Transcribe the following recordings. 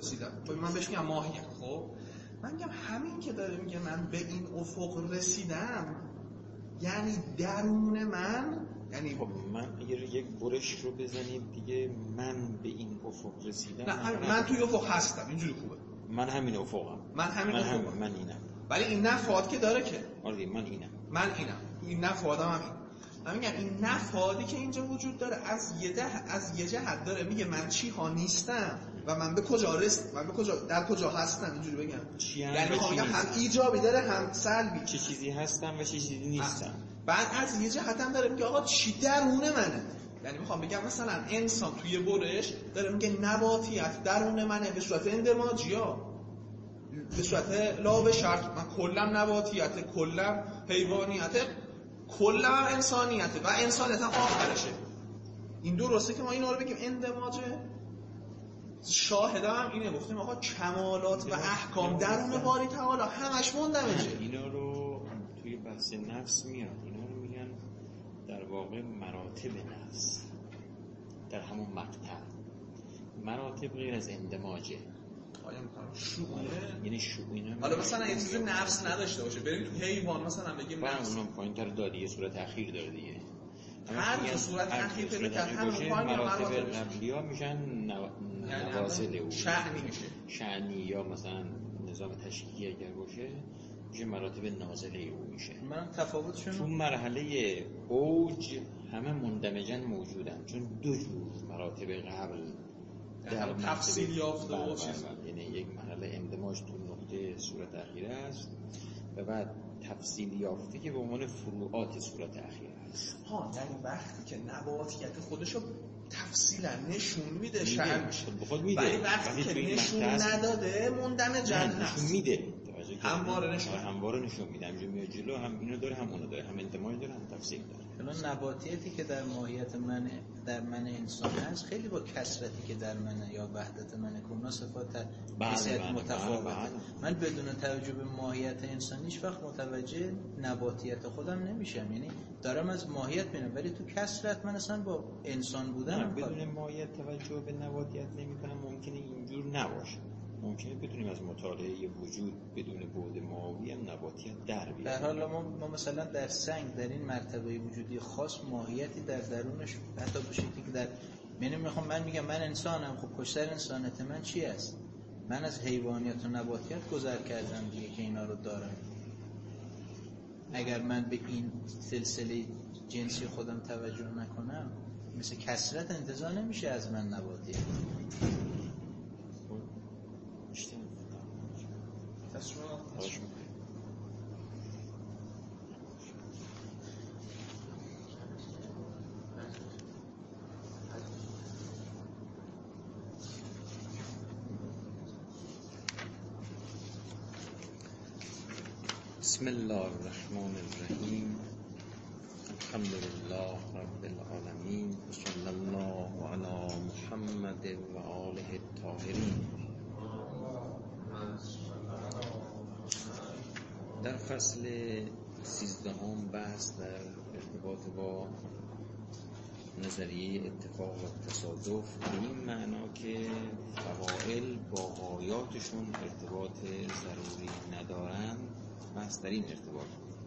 رسیدم. من بهش میگم ماهیت. خب من میگم همین که داره میگه من به این افق رسیدم یعنی درون من، یعنی خب من یک برش رو بزنید دیگه، من به این افق رسیدم. نه من توی افق هستم، اینجوری خوبه. من همین افقم. من اینم. ولی این نفاد که داره که آره من اینم. این نفادم هم این. من میگم این نفادی که اینجا وجود داره از یه جهت داره میگه من چی ها نیستم و من به کجا در کجا هستم، اینجوری بگم. یعنی میگم هم ایجابی داره هم سلبی. چه چیزی هستم و چه چیزی نیستم. بعد از یه جهت هم داره میگه آقا چی درون منه. یعنی میخوام بگم مثلا انسان توی برش داره میگه نباتیت درون منه به صورت اندماجیا، به صورت لا به شرط. من کلم نباتیته، کلم حیوانیته، کلم هم انسانیته و انسانیت هم آخرشه. این درسته که ما اینا رو بگیم اندماجه. شاهد هم اینه، گفتیم آقا کمالات و احکام درون باری تعالی همش مندمجه. اینا رو توی بحث نفس میاد، اینا رو میگن در واقع مراتب نفس. در همون مقطع مراتب غیر از اندماجه. شعوره یعنی شعوره. حالا مثلا یه چیز نفس نداشته باشه، بریم تو حیوان مثلا بگیم نفس، اونم پایین‌تر داره یه صورت اخیر داره دیگه. هر صورت اخیر پیدا کرد همون پایین مراتب قبلی‌ها میشن نوازل او شأنی میشه. شأنی یا مثلا نظام تشکیلی اگر باشه میشه مراتب نازله او میشه. من تفاوتشون تو مرحله اوج همه مندمجن موجودن، چون دو جور مراتب قبل در تفصیل یافته و چیز، یعنی یک مرحله اندماج تو نقطه صورت اخیره است و بعد تفصیل یافته که به عنوان فروعات صورت اخیره است. یعنی وقتی که نباتیت خودشو تفصیلا نشون میده شأن میشه، ولی وقتی که نشون نداده مندمجن نشون میده، همواره نشون میده. همینجا میاد جلو، هم اینو داره هم اونو داره، هم اندماج داره هم تفصیل داره. الان نباتیتی که در ماهیت من در من انسان هست خیلی با کثرتی که در من یا وحدت من کنا صفات حیثیت متفاوته. من بدون توجه به ماهیت انسانیش وقت متوجه نباتیت خودم نمیشم، یعنی دارم از ماهیت میرم ولی تو کثرت من اصلا با انسان بودن بدون ماهیت توجه به نباتیت نمیکنم. ممکنه اینجور نباشه، ممکنه بتونیم از مطالعه وجود بدون بعد ماهی هم نباتیت در بیاریم. در حال ما مثلا در سنگ در این مرتبه وجودی خاص ماهیتی در درونش حتی به شکلی که در من میگم من انسانم، خب پشتر انسانیت من چی است؟ من از حیوانیت و نباتیت گذر کردم دیگه که اینا رو دارم. اگر من به این سلسله جنسی خودم توجه نکنم مثل کثرت انتزاع نمیشه از من نباتیت. بسم الله الرحمن الرحیم. الحمد لله رب العالمین، صلی الله علی محمد و آله الطاهرین. در فصل 13 بحث در ارتباط با نظریه اتفاق و تصادف به این معنا که فواعل با غایاتشون ارتباط ضروری ندارن، بحث در این ارتباط.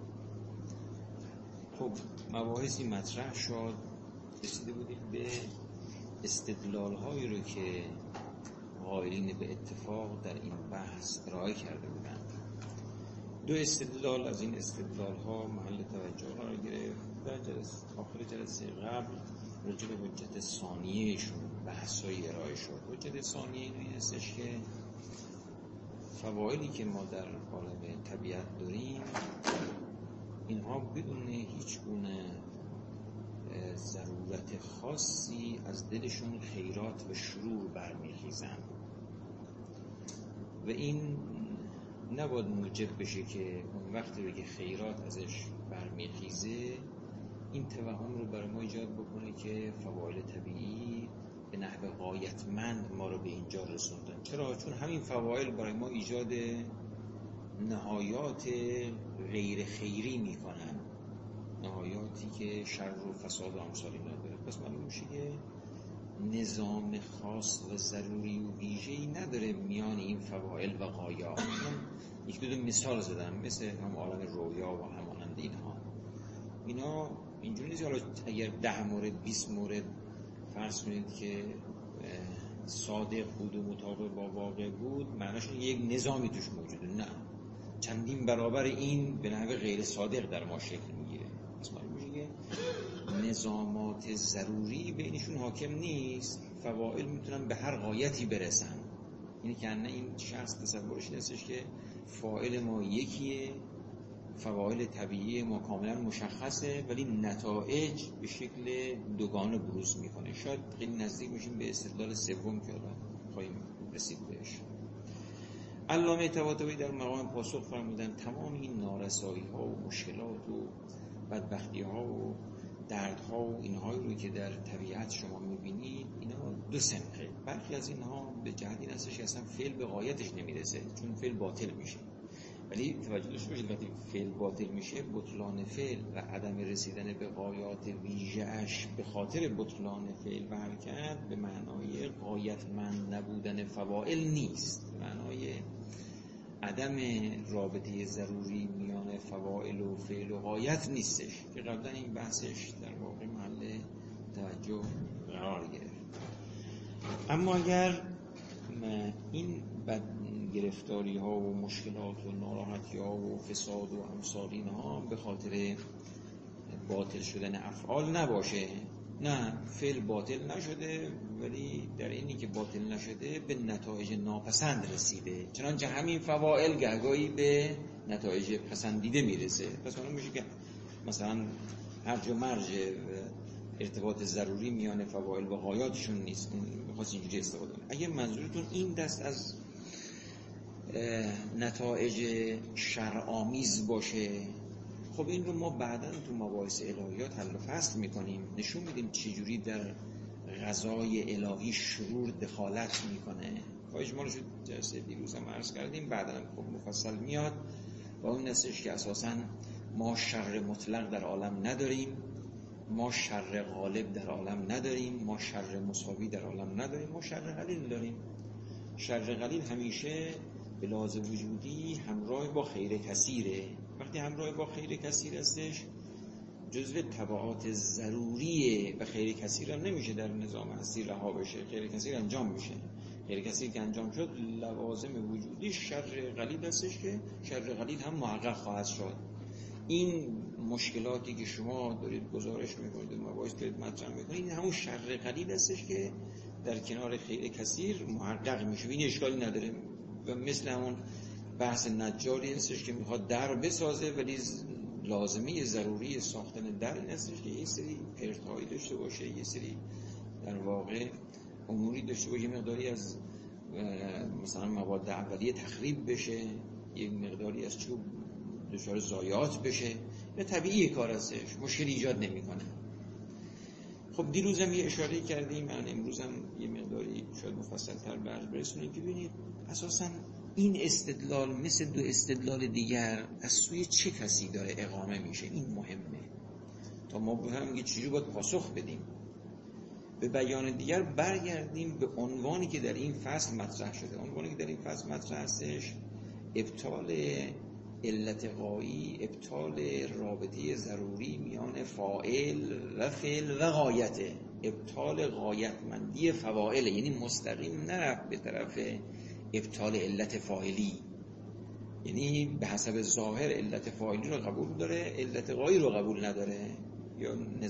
خب مباحثی مطرح شد، رسیده بودیم به استدلال‌هایی رو که قائلین به اتفاق در این بحث ارائه کرده بودند. دو استدلال از این استدلال‌ها محل توجه قرار گرفت. در آخر جلسه قبل راجع به حجت ثانیه‌شون بحث‌های ارائه شد. حجت ثانیه این هستش که فوایدی که ما در عالم طبیعت داریم اینها بدون هیچ گونه ضرورت خاصی از دلشون خیرات و شرور برمیخیزن و این نباید موجب بشه که اون وقتی بگه خیرات ازش برمیخیزه این توهم رو برای ما ایجاد بکنه که فواید طبیعی به نحو غایتمند ما رو به اینجا رسوندن. چرا؟ چون همین فواید برای ما ایجاد نهایات غیر خیری نهایاتی که شر و فساد و امثال اینا داره. پس معلوم میشه که نظام خاص و ضروری و ویژه‌ای نداره میان این فواعل و غایات. یک دو مثال زدم، مثل هم عالم رویا و همانند اینها. اینا اینجوری نیست حالا اگر 10 مورد 20 مورد فرض کنید که صادق بود و مطابق با واقع بود، معناش یک نظامی توش موجوده. نه، چندین برابر این به نحو غیر صادق در ما شکل میگیره. پس معلوم میشه که نظامات ضروری بینشون حاکم نیست. فواعل میتونن به هر غایتی برسن. یعنی که این شخص تصورش هستش که فاعل ما یکیه، فواعل طبیعی ما کاملا مشخصه، ولی نتایج به شکل دوگانه بروز میکنه. شاید خیلی نزدیک میشیم به استدلال سوم که حالا خواهیم رسید بهش. علامه طباطبایی در مقام پاسخ فرمودن تمام این نارسایی ها و مشکلات و بدبختی ها و دردها و اینهایی رو که در طبیعت شما میبینید، اینا دو سمته. برخی از اینها به جهت این هستش که اصلا فعل به غایتش نمیرسه، چون فعل باطل میشه. ولی توجه داشته باشید وقتی فعل باطل میشه، بطلان فعل و عدم رسیدن به غایات ویژه‌اش به خاطر بطلان فعل و حرکت به معنای غایتمند نبودن فواعل نیست، به معنای عدم رابطه ضروری میان فواعل و فعل و غایت نیستش که قبلا این بحثش در واقع محل توجه قرار گرفت. اما اگر این گرفتاری ها و مشکلات و ناراحتی ها و فساد و امثال اینها به خاطر باطل شدن افعال نباشه، نه فعل باطل نشده، ولی در اینی که باطل نشده به نتایج ناپسند رسیده، چنانچه همین فواعل گهگاهی به نتایج پسندیده میرسه. پس معلوم میشه که مثلا هرج و مرج ارتباط ضروری میان فواعل و غایاتشون نیست. میخواست اینجوری استفاده کنه. اگه منظورتون این دست از نتایج شرع‌آمیز باشه، خب این رو ما بعداً تو مباحث الهیات حل و فصل میکنیم، نشون میدیم چجوری در قضای الهی شرور دخالت میکنه. با اجمالش جلسه دیروز هم عرض کردیم، بعداً خب مفصل میاد. با اون نسش که اساساً ما شر مطلق در عالم نداریم، ما شر غالب در عالم نداریم، ما شر مساوی در عالم نداریم، ما شر قلیل داریم. شر قلیل همیشه به لحاظ وجودی همراه با خیر کثیره. وقتی همراه با خیر کثیر هستش، جزو تبعات ضروریه و خیر کثیر هم نمیشه در نظام هستی رها بشه. خیر کثیر انجام میشه. خیر کثیر که انجام شد، لوازم وجودی شر قلیل هستش که شر قلیل هم محقق خواهد شد. این مشکلاتی که شما دارید گزارش میکنید و مباحث دارید مطرح میکنید، این همون شر قلیل هستش که در کنار خیر کثیر محقق میشه. این اشکالی نداره و مثل همون بحث نجاری هستش که میخواد در بسازه، ولی لازمه ضروری ساختن در این هستش که یه سری پرتایی داشته باشه، یه سری در واقع اموری داشته باشه، مقداری از مثلا مواد اولیه تخریب بشه، یه مقداری از چوب دچار ضایعات بشه. به طبیعی کار هستش، مشکل ایجاد نمیکنه. خب دیروز هم یه اشاره کردیم، من امروز هم یه مقداری شاید مفصل تر برسونیم که ببینید اساساً این استدلال مثل دو استدلال دیگر از سوی چه کسی داره اقامه میشه. این مهمه تا ما بفهمیم که چجوری باید پاسخ بدیم. به بیان دیگر برگردیم به عنوانی که در این فصل مطرح شده. عنوانی که در این فصل مطرح هستش ابطال علت غایی، ابطال رابطه ضروری میان فاعل و فعل و غایته، ابطال غایتمندی فواعل، یعنی مستقیم نرفت به طرف ابطال علت فاعلی، یعنی به حسب ظاهر علت فاعلی رو قبول داره، علت غایی رو قبول نداره، یا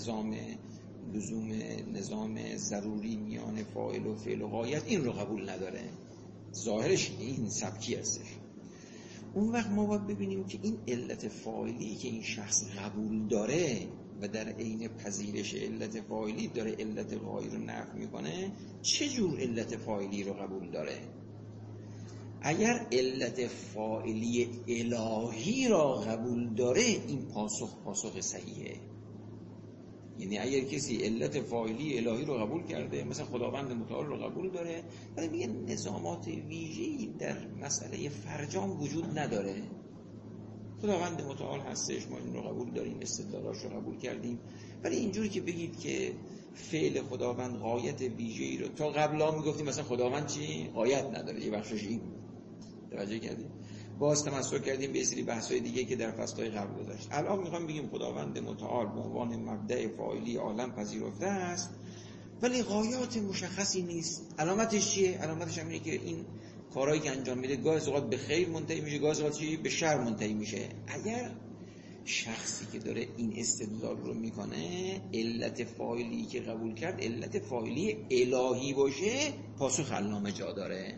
لزوم نظام ضروری میان فاعل و فعل و غایت این رو قبول نداره. ظاهرش این سبکی هستش. اون وقت ما باید ببینیم که این علت فاعلی که این شخص قبول داره و در عین پذیرش علت فاعلی داره علت غایی رو نفی میکنه، چه جور علت فاعلی رو قبول داره؟ اگر علت فاعلی الهی را قبول داره، این پاسخ صحیحه. یعنی اگر کسی علت فاعلی الهی رو قبول کرده، مثلا خداوند متعال رو قبول داره، ولی میگه نظامات ویژه‌ای در مسئله فرجام وجود نداره، خداوند متعال هستش، ما این رو قبول داریم، استدلالاش رو قبول کردیم، ولی اینجوری که بگید که فعل خداوند غایت ویژه‌ای رو تا قبلا میگفتیم مثلا خداوند چی غایت نداره، یه بخشش این بود. توجه کردیم؟ باز تمسک کردیم به سری بحث‌های دیگه که در فصل‌های قبل گذاشت. الان میخوام بگیم خداوند متعال به عنوان مبدأ فاعلی عالم پذیرفته است، ولی غایات مشخصی نیست. علامتش چیه؟ علامتش هم اینه که این کارهایی که انجام میده گاهی اوقات به خیر منتهی میشه، گاهی اوقات چی به شر منتهی میشه. اگر شخصی که داره این استدلال رو میکنه علت فاعلی که قبول کرد علت فاعلی الهی باشه، پاسخ علامه جا داره.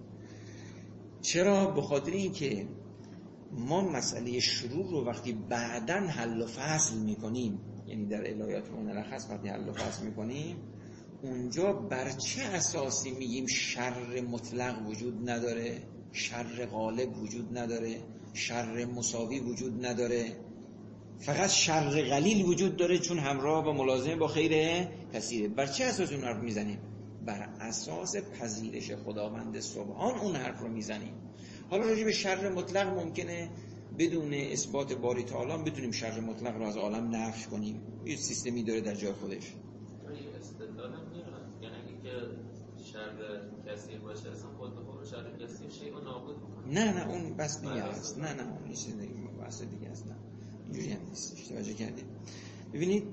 چرا؟ به خاطر اینکه ما مسئله شرور رو وقتی بعداً حل و فصل میکنیم، یعنی در الهیات ملخص وقتی حل و فصل میکنیم، اونجا بر چه اساسی میگیم شر مطلق وجود نداره، شر غالب وجود نداره، شر مساوی وجود نداره، فقط شر قلیل وجود داره چون همراه با ملازمه با خیر کثیره. بر چه اساس اون حرف میزنیم؟ بر اساس پذیرش خداوند سبحان اون حرف رو میزنیم. حالا راجع به شر مطلق ممکنه بدون اثبات باری تعالی بتونیم شر مطلق رو از عالم نفی کنیم، یه سیستمی داره در جای خودش. استدلال هم میارن، یعنی اگه شر کثیر باشه اصلا خود به خود شر کثیر شیء رو نابود میکنه. نه اون بس دیگه است. نه اون نیست دیگه، بحث دیگه است. نه اینجوری هم نیست. توجه کردید؟ ببینید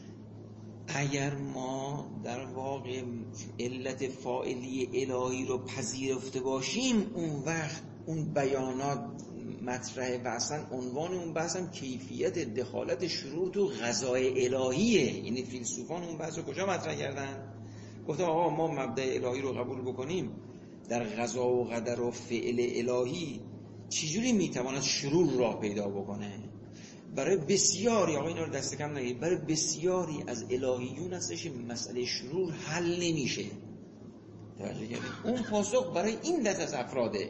اگر ما در واقع علت فاعلی الهی رو پذیرفته باشیم، اون وقت اون بیانات مطرحه و اصلا عنوان اون بحث هم کیفیت دخالت شرور تو قضای الهیه. یعنی فیلسوفان اون بحث رو کجا مطرح کردن؟ گفتن آقا ما مبدأ الهی رو قبول بکنیم، در قضا و قدر و فعل الهی چجوری میتواند شرور راه پیدا بکنه؟ برای بسیاری، آقا اینا رو دست کم نگیرید، برای بسیاری از الهیون هستش مسئله شرور حل نمیشه. توجه کردید؟ اون پاسخ برای این دست از افراده.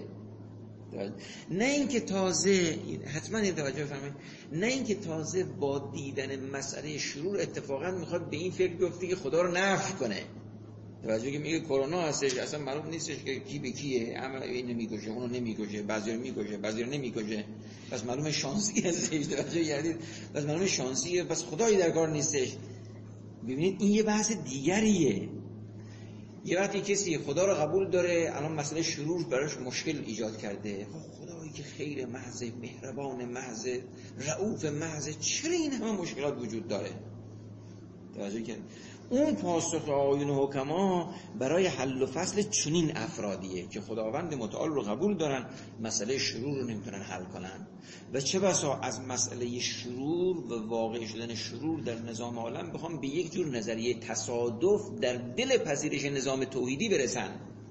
نه اینکه تازه حتما این توجه بفرمایید، نه اینکه تازه با دیدن مسئله شرور اتفاقا میخواد به این فکر بیفته که خدا رو نفی کنه. توجه که میگه کرونا هستش، اصلا معلوم نیستش که کی به کیه، اما اینو میکشه اونو نمیکشه، بعضی رو میکشه بعضی رو نمیکشه، پس معلومه شانسی هستش. توجه کردید؟ پس معلومه شانسیه، پس خدایی در کار نیستش. ببینید این یه بحث دیگریه. یه وقتی کسی خدا رو قبول داره، الان مسئله شرور براش مشکل ایجاد کرده، خدایی که خیر محض، مهربان محض، رؤوف محض، چرا این همه مشکلات وجود داره؟ توجه کردید؟ اون پاسخ آیون حکما برای حل و فصل چنین افرادیه که خداوند متعال رو قبول دارن، مسئله شرور رو نمیتونن حل کنن. و چه بسا از مسئله شرور و واقع شدن شرور در نظام عالم بخوام به یک جور نظریه تصادف در دل پذیرش نظام توحیدی برسن.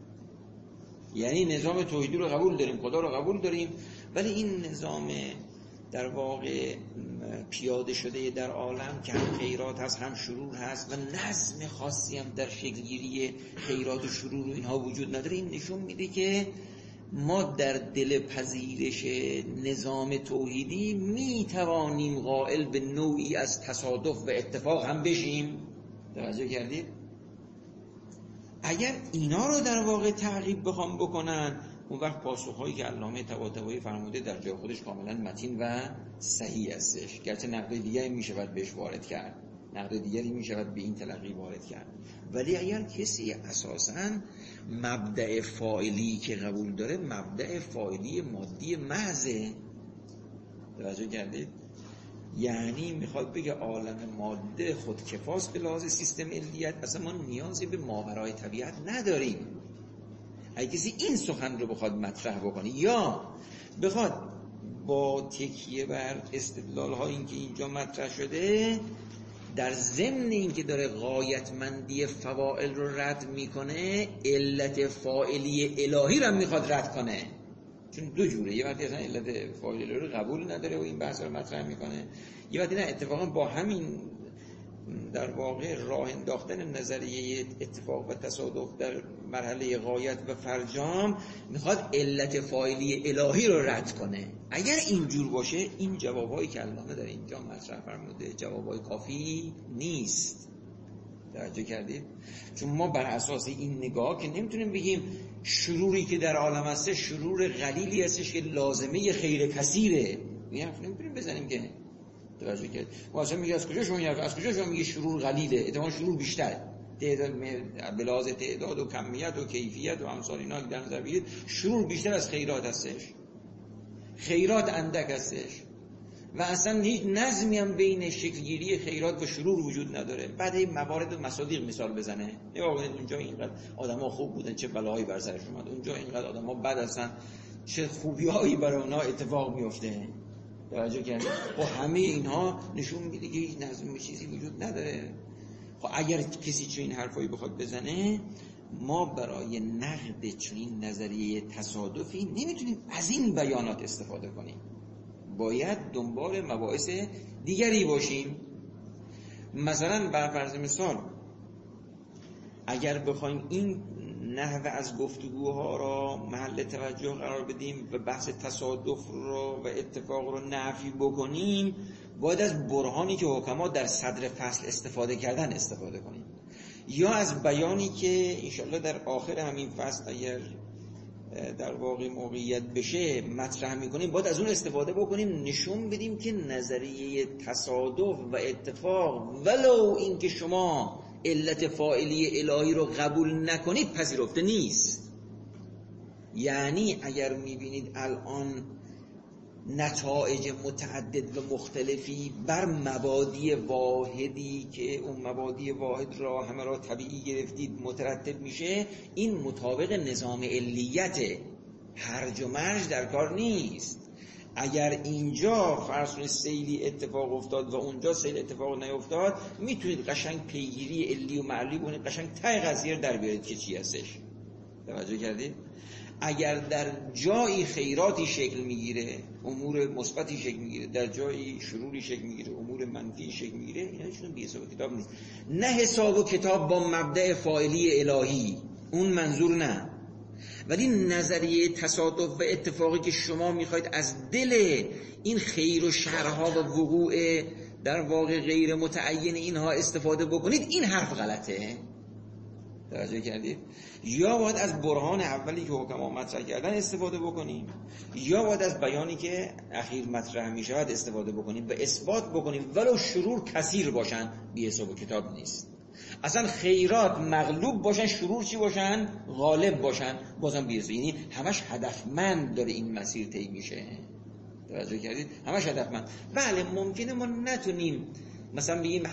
یعنی نظام توحیدی رو قبول داریم، خدا رو قبول داریم، ولی این نظام در واقع پیاده شده در عالم که هم خیرات هست هم شرور هست و نظم خاصی هم در شکلگیری خیرات و شرور و اینها وجود نداره، این نشون میده که ما در دل پذیرش نظام توحیدی میتوانیم قائل به نوعی از تصادف و اتفاق هم بشیم. توجه کردید؟ اگر اینا رو در واقع تعقیب بخوام بکنن، اون وقت پاسخهایی که علامه طباطبایی فرموده در جای خودش کاملا متین و صحیح هستش، گرچه نقد دیگری میشود بهش وارد کرد، نقد دیگری میشود به این تلقی وارد کرد، ولی اگر کسی اساساً مبدأ فاعلی که قبول داره مبدأ فاعلی مادی محضه، توجه کردید؟ یعنی میخواد بگه عالم ماده خودکفاست به لحاظ سیستم علیت، اصلا ما نیازی به ماورای طبیعت نداریم. اگه کسی این سخن رو بخواد مطرح بکنه یا بخواد با تکیه بر استدلال ها این که اینجا مطرح شده در ضمن این که داره غایتمندی فواعل رو رد میکنه، علت فاعلی الهی رو میخواد رد کنه، چون دو جوره، یه وقتی اصلا علت فاعلی رو قبول نداره و این بحث رو مطرح میکنه، یه وقتی نه اتفاقا با همین در واقع راه انداختن نظریه اتفاق و تصادف در مرحله غایت و فرجام میخواد علت فاعلی الهی رو رد کنه. اگر اینجور باشه این جوابایی که علامه در اینجا مطرح فرموده جوابای کافی نیست. توجه کردید؟ چون ما بر اساس این نگاه که نمیتونیم بگیم شروری که در عالم هست شرور قلیلی هستش که لازمه خیر کثیره، این حرف نمیتونیم بزنیم که توجه کرد. واسه میگه از کجا شما میگه شرور قلیله، احتمال شرور بیشتره. تعداد به لحاظ تعداد و کمیت و کیفیت و امثال اینا در نظر بگیرید شرور بیشتر از خیرات هستش، خیرات اندک هستش و اصلا هیچ نظمی هم بین شکلگیری خیرات و شرور وجود نداره. بعد این موارد و مصادیق مثال بزنه، نگاه کنید اونجا اینقدر آدما خوب بودن چه بلایی بر سرش اومد، اونجا اینقدر آدما بد هستن چه خوبیایی برای اونها اتفاق میفته. توجه کردید؟ خب همه اینها نشون میده که هیچ نظم چیزی وجود نداره. خب اگر کسی چنین حرفایی بخواد بزنه، ما برای نقد چنین نظریه تصادفی نمیتونیم از این بیانات استفاده کنیم، باید دنبال مباحث دیگری باشیم. مثلا بر فرض مثال اگر بخوایم این نحوه از گفتگوها را محل توجه قرار بدیم و بحث تصادف رو و اتفاق رو نفی بکنیم، باید از برهانی که حکما در صدر فصل استفاده کردن استفاده کنیم، یا از بیانی که انشالله در آخر همین فصل اگر در واقع موقعیت بشه مطرح میکنیم، باید از اون استفاده بکنیم، نشون بدیم که نظریه تصادف و اتفاق ولو این که شما علت فاعلی الهی رو قبول نکنید پذیرفته نیست. یعنی اگر میبینید الان نتایج متعدد و مختلفی بر مبادی واحدی که اون مبادی واحد را همه را طبیعی گرفتید مترتب میشه، این مطابق نظام علیته، هرج و مرج در کار نیست. اگر اینجا فرض سیلی اتفاق افتاد و اونجا سیل اتفاق نیفتاد، میتونید قشنگ پیگیری علی و معلولی کنید، قشنگ ته قضیه در بیارید که چی هستش. توجه کردید؟ اگر در جایی خیراتی شکل میگیره، امور مثبتی شکل میگیره، در جایی شروری شکل میگیره، امور منفی شکل میگیره، اینا چون بی حساب کتاب نیست. نه حساب و کتاب با مبدأ فاعلی الهی، اون منظور نه. ولی نظریه تصادف و اتفاقی که شما میخواید از دل این خیر و شرها و وقوع در واقع غیر متعین اینها استفاده بکنید، این حرف غلطه. توجه کردید؟ یا باید از برهان اولی که حکما مطرح کردن استفاده بکنیم، یا باید از بیانی که اخیر مطرح می شود استفاده بکنیم و اثبات بکنیم ولو شرور کثیر باشن، بی حساب و کتاب نیست. اصلا خیرات مغلوب باشن، شرور چی باشن؟ غالب باشن، بازم بی حساب. یعنی همش هدفمند داره این مسیر طی میشه. توجه کردید؟ همش هدفمند. بله ممکنه ما نتونیم مثلا بگیم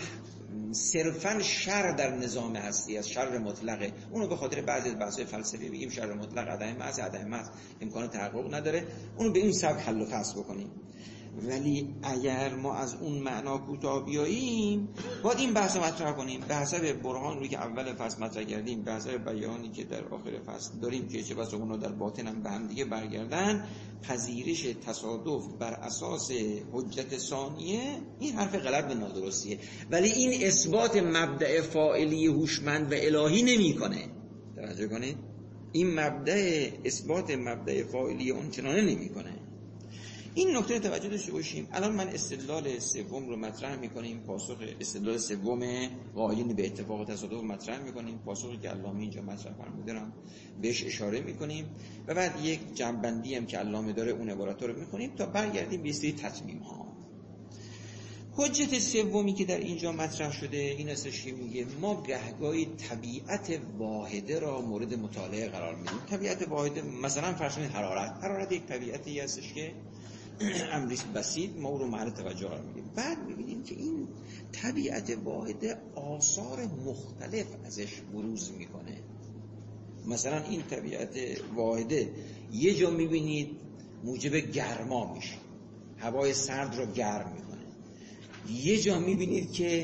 صرفاً شر در نظام هستی از شر مطلقه، اونو به خاطر بعضی از بحث‌های فلسفی بگیم شر مطلق عدم محض امکان تحقق نداره، اونو به این سبک حل و فصل بکنیم. ولی اگر ما از اون معنا کوتاه بیاییم، باید این بحث رو مطرح کنیم به حسب برهان روی که اول فصل مطرح کردیم، به حسب بیانی که در آخر فصل داریم که چه بسا اونها در باطن هم به هم دیگه برگردن. پذیرش تصادف بر اساس حجت ثانیه این حرف غلط و نادرستیه، ولی این اثبات مبدأ فاعلی هوشمند و الهی نمی‌کنه. توجه کنید، این مبدأ اثبات مبدأ فاعلی اون چنانه نمی‌کنه. این نکته توجه داشته باشیم. الان من استدلال سوم رو مطرح می‌کنیم، پاسخ استدلال سوم قائلین به اتفاق تصادف مطرح می‌کنیم، پاسخی که علامه اینجا مطرح فرمودن بهش اشاره می‌کنیم و بعد یک جنبندی هم که علامه داره اون عبارات رو می‌کنیم تا برگردیم به سری تتمیم‌ها. حجت سومی که در اینجا مطرح شده این استش که میگه ما گهگاهی طبیعت واحده را مورد مطالعه قرار میدیم. طبیعت واحده مثلا فرض کنید حرارت یک طبیعتی هستش که امری بسیط، ما او رو محل توجه قرار میدیم. بعد میبینیم که این طبیعت واحده آثار مختلف ازش بروز میکنه. مثلا این طبیعت واحده یه جا میبینید موجب گرما میشه، هوای سرد رو گرم میکنه. یه جا میبینید که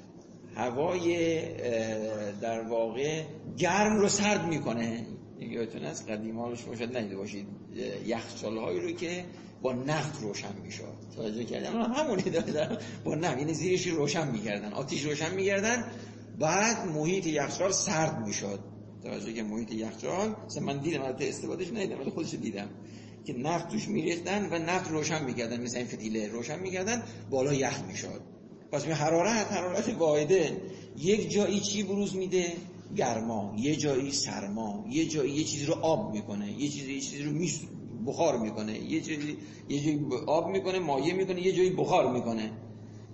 هوای در واقع گرم رو سرد میکنه. یادتون از قدیما رو شما شاید ندیده باشید یخچال‌هایی رو که با نفت روشن میشد. توجه کردن همونی دادن با نفت، یعنی زیرش روشن میکردن، آتیش روشن میکردن، بعد محیط یخچال سرد میشد. توجه که محیط یخچال من دیدم، البته استفادهش ندیدم ولی خودش دیدم که نفت توش میریختن و نفت روشن میکردن، مثلا این فتیله روشن میکردن، بالا یخ میشد. پس حرارت واحده یک جایی چی بروز میده؟ گرما، یه جایی سرما، یه جایی یه چیزی رو آب میکنه، یه چیزی رو بخار میکنه، یه جایی آب میکنه، مایع میکنه، یه جایی بخار میکنه.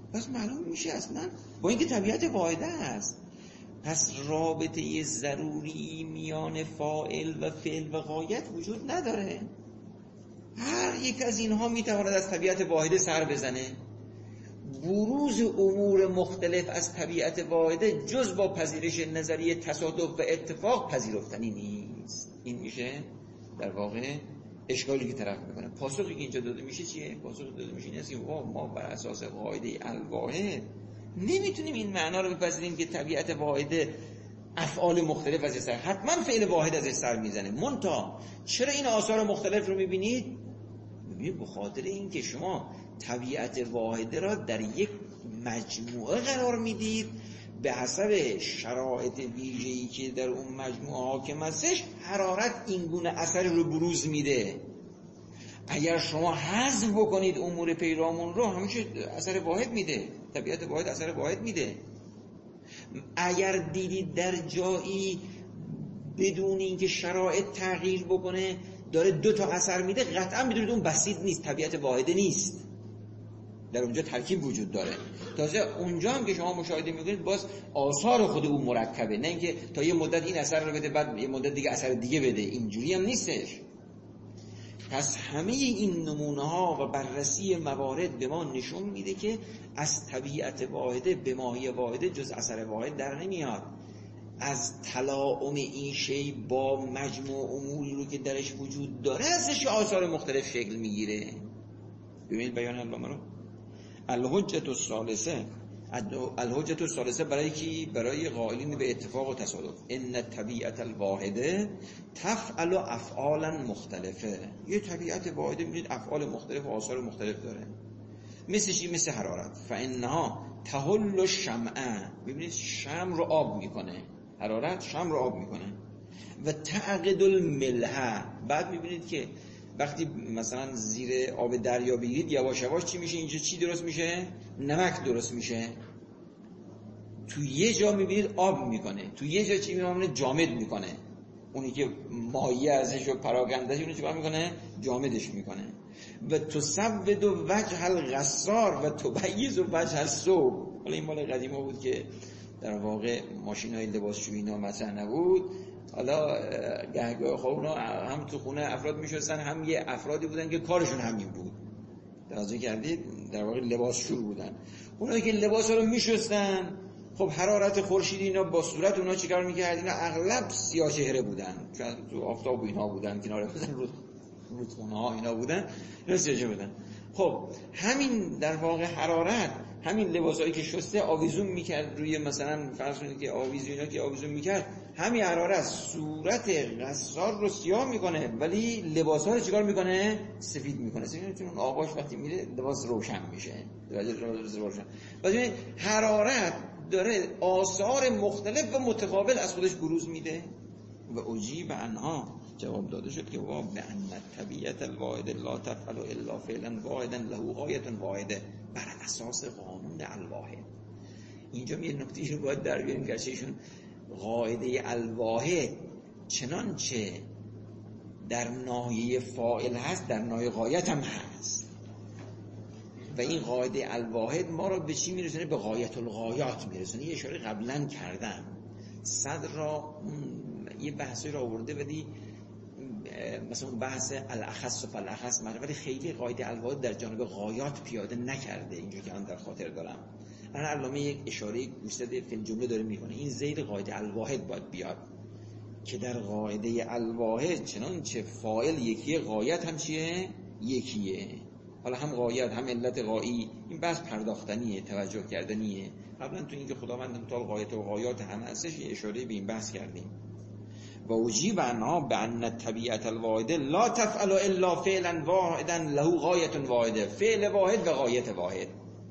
پس معلوم میشه اصلا با اینکه طبیعت واحده است، پس رابطه ضروری میان فاعل و فعل و غایت وجود نداره. هر یک از اینها میتواند از طبیعت واحده سر بزنه. بروز امور مختلف از طبیعت واحده جز با پذیرش نظریه تصادف و اتفاق پذیرفتنی نیست. این میشه در واقع اشکالی که طرف میکنه. پاسخی که اینجا داده میشه چیه؟ پاسخ داده میشه اینه که ما بر اساس قاعده الواحد نمیتونیم این معنا رو بپذیریم که طبیعت واحده افعال مختلف ازش سر، حتما فعل واحد ازش سر میزنه. منتها چرا این آثار مختلف رو میبینید؟ میبینید به خاطر این که شما طبیعت واحده را در یک مجموعه قرار میدید، به حسب شرایط ویژه‌ای که در اون مجموعه حاکم هستش حرارت این گونه اثر رو بروز میده. اگر شما حذف بکنید امور پیرامون رو، همیشه اثر واحد میده، طبیعت واحد اثر واحد میده. اگر دیدید در جایی بدون اینکه شرایط تغییر بکنه داره دو تا اثر میده، قطعا بدونید اون بسیط نیست، طبیعت واحده نیست، در اونجا ترکیب وجود داره. تازه اونجا هم که شما مشاهده میکنید باز آثار خود اون مرکبه، نه اینکه تا یه مدت این اثر رو بده بعد یه مدت دیگه اثر دیگه بده، اینجوری هم نیستش. پس همه این نمونه ها و بررسی موارد به ما نشون میده که از طبیعت واحده به ماهی واحده جز اثر واحد در نمیاد. از تلاؤم این شی با مجموع اموری رو که درش وجود داره ازش آثار مختلف شکل میگیره. ببینید بیان علامه رو. الحجت الثالثه برای کی؟ برای قائلین به اتفاق و تصادف. ان طبیعت الواحده تفعل افعالا مختلفه. یه طبیعت واحده میبینید افعال مختلف و آثار مختلف داره. مثل چی؟ مثل حرارت. فانها تحل الشمع، میبینید شمع رو آب میکنه، حرارت شمع رو آب میکنه. و تعقد الملح، بعد میبینید که وقتی مثلا زیر آب دریا بگیرید یواش یواش چی میشه؟ اینجا چی درست میشه؟ نمک درست میشه. تو یه جا میبینید آب میکنه، تو یه جا چی میکنه؟ جامد میکنه. اونی که مایه ازش و پراگندهش اونی چی میکنه؟ جامدش میکنه. و تسود وجه الغسار و تبیض وجه الثوب. حالا این مال قدیما بود که در واقع ماشین های لباسشویی اینا مطرح نبود. حالا گهگاه خب اونا هم تو خونه افراد میشستن، هم یه افرادی بودن که کارشون همین بود. توجه کردید؟ در واقع لباسشو بودن. اونایی که لباس رو میشستن، خب حرارت خورشیدی اینا با صورت اونا چیکار میکرد؟ اینا اغلب سیاه چهره بودن، چون تو آفتاب اینا بودن، کنار رودخونه ها اینا بودن، اینا سیاه چهره بودن. خب همین در واقع حرارت، همین لباسایی که شسته آویزون میکرد روی مثلا فرض کنید که آویزونا که آویزون میکرد، همین حرارت صورت غسار رو سیاه میکنه ولی لباسا رو چیکار میکنه؟ سفید میکنه. چون اون آباش وقتی میره لباس روشن میشه. روشن. ولی حرارت داره آثار مختلف و متقابل از خودش بروز میده. و اجیب عنها، جواب داده شد که وا به ان طبیعت الواحد لا تفعل الا فعلا واحدا له غایه واحده، بر اساس قانون الواحد. اینجا یه نکته رو باید در بیاریم که ایشون قاعده الواحد چنانچه در ناحیه فاعل هست در ناحیه غایت هم هست. و این قاعده الواحد ما رو به چی میرسونه؟ به غایت الغایات میرسونه. یه اشاره قبلا کردم. صدر را یه بحثی را آورده ولی مثلا بحث الاخص و فالاخص ولی خیلی قاعده الواحد در جانب غایات پیاده نکرده. اینجا که من در خاطر دارم الان علامه یک اشاره گوشزده فی الجمله داره میکنه. این زید قاعده الواحد باید بیاد که در قاعده الواحد چنانچه فاعل یکیه غایت هم چیه؟ یکیه. حالا هم غایت هم علت غایی، این بحث پرداختنیه، توجه کردنیه. قبلا تو اینکه خداوند متعال غایت و غایات هم هستش یه اشاره به این بحث کردیم. و اجیب عنها بان طبیعت الواحده لا تفعل الا فعلا واحدا له غایت واحده، فعل واحد و غایت واحد.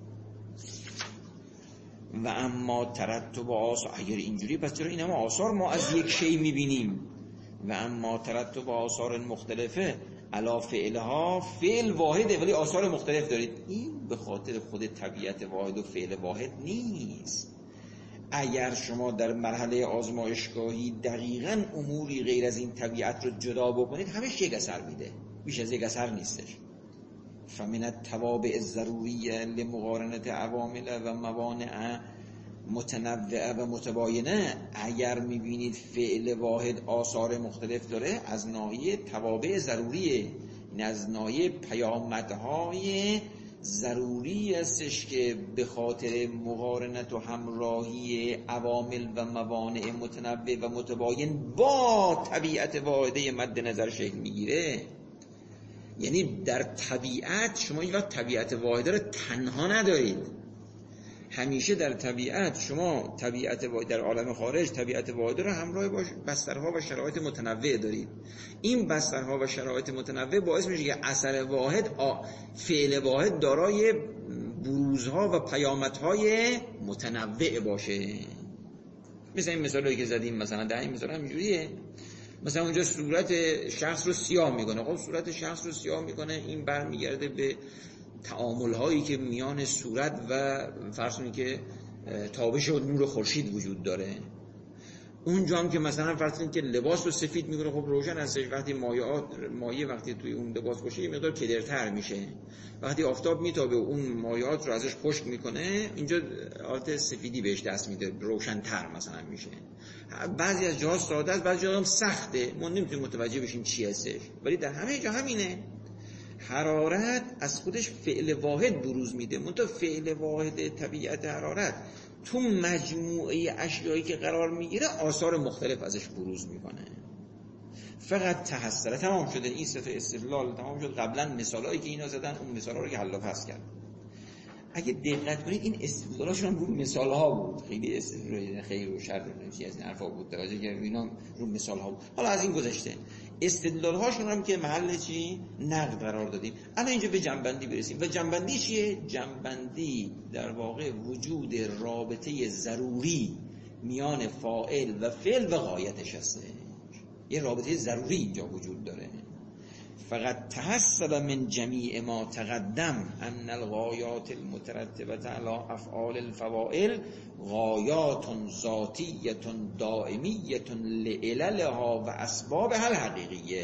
و اما ترتب آثار، اگر اینجوری پس چرا این همه آثار ما از یک شی میبینیم؟ و اما ترتب آثار مختلفه علا فعلها، فعل واحده ولی آثار مختلف دارید. این به خاطر خود طبیعت واحد و فعل واحد نیست. اگر شما در مرحله آزمایشگاهی دقیقاً اموری غیر از این طبیعت رو جدا بکنید همش یک اثر میده، بیش از یک اثر نیستش. فمن التوابع الضروریه لمقارنت عوامل و موانع متنوعه و متباینه. اگر میبینید فعل واحد آثار مختلف داره، از ناحیه توابع ضروریه، این از ناحیه پیامدهای ضروری استش که به خاطر مقارنت و همراهی عوامل و موانع متنوع و متباین با طبیعت واحده مد نظر شکل میگیره. یعنی در طبیعت شما یک طبیعت واحده رو تنها ندارید، همیشه در طبیعت شما در عالم خارج طبیعت واحده رو همراه با بسترها و شرایط متنوع دارید. این بسترها و شرایط متنوع باعث میشه که اثر واحد، فعل واحد دارای بروزها و پیامدهای متنوع باشه. مثل این مثالی که زدیم، مثلا در این مثال همینجوریه، مثلا اونجا صورت شخص رو سیاه میکنه. خب صورت شخص رو سیاه میکنه، این برمیگرده به تعامل هایی که میان صورت و فرض کنید که تابش و نور خورشید وجود داره. اونجا هم که مثلا فرض کنید که لباس رو سفید میکنه، خب روشن هستش. وقتی مایه وقتی توی اون لباس باشه یه مقدار کدرتر میشه. وقتی آفتاب میتابه و اون مایات رو ازش خشک میکنه، اینجا حالت سفیدی بهش دست میده، روشن‌تر مثلا میشه. بعضی از جاها ساده است، بعضی جاها هم سخته، ما نمیتونیم متوجه بشیم چی هستش، ولی در همه جا همینه. حرارت از خودش فعل واحد بروز میده، منتها فعل واحد طبیعت حرارت تو مجموعه اشیایی که قرار میگیره آثار مختلف ازش بروز میکنه. فقط تحصیل تمام شده، این سطح استدلال تمام شد. قبلا مثالایی که اینا زدن اون مثالا رو که حل و فصل کرد. اگه دقت کنید این استدلالاشون هم رو مثال ها بود، خیلی استدلال خیر و شر نمیشه از این حرفا بود، توجه کردید اینا رو مثال ها بود. حالا از این گذشته استدلال هاشون هم که محل چی نقد قرار دادیم. الان اینجا به جنبندی برسیم. و جنبندی چیه؟ جنبندی در واقع وجود رابطه ضروری میان فاعل و فعل و غایتش هست. یه رابطه ضروری اینجا وجود داره. فقط تحصل من جمیع ما تقدم ان الغایات المترتبه علی افعال الفواعل غایات ذاتیه دائمیه لعللها و اسبابها الحقیقیه.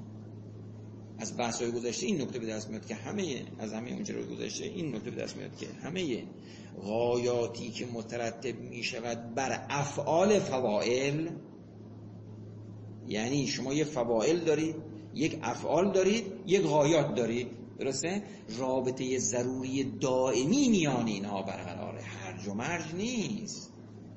از بحث‌های گذشته این نکته به دست میاد که همه اونجا رو گذشته این نکته به دست میاد که همه غایاتی که مترتب میشود بر افعال فواعل، یعنی شما یه فواعل دارید، یک افعال دارید، یک غایات دارید، درسته؟ رابطه ضروری دائمی میان اینها برقراره، هرج و مرج نیست.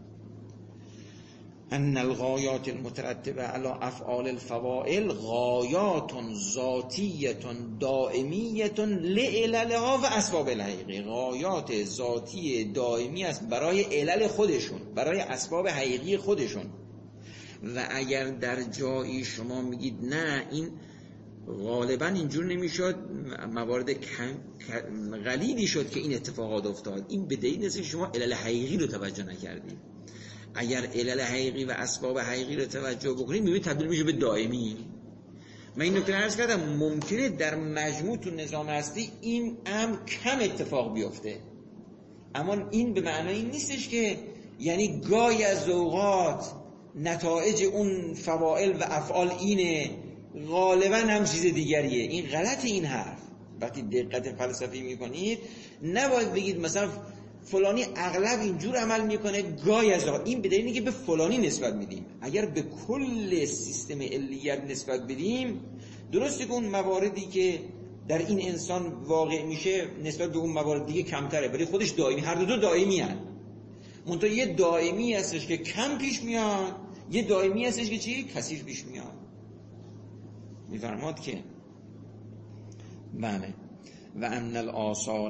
ان الغایات المترتبه علی افعال الفواعل غایات ذاتیه دائمیه لعللها و اسباب الحقیقی. غایات ذاتی دائمی است برای علل خودشون، برای اسباب حقیقی خودشون. و اگر در جایی شما میگید نه این غالبا اینجور نمیشد، موارد قلیلی شد که این اتفاقات افتاد، این به دلیل نیست که شما علل حقیقی رو توجه نکردید. اگر علل حقیقی و اسباب حقیقی رو توجه بکنید میبینید تبدیل میشه به دائمی. من این نکته عرض کردم ممکنه در مجموع تو نظام هستی این امر کم اتفاق بیفته، اما این به معنی نیستش که یعنی گاهی از اوقات نتایج اون فواعل و افعال اینه، غالبا هم چیز دیگریه. این غلط. این حرف وقتی دقت فلسفی میکنید نباید بگید مثلا فلانی اغلب اینجور عمل میکنه گاهی از اوقات، این به دلیلی که به فلانی نسبت میدیم. اگر به کل سیستم علیت نسبت بدیم، درسته که اون مواردی که در این انسان واقع میشه نسبت به اون موارد دیگه کمتره، ولی خودش دائمی، هر دو دائمی هست. منتها یه دائمی هستش که کم پیش میاد، یه دائمی هستش که چی؟ کثیر پیش میاد. میفرماد که بله و ان الاثار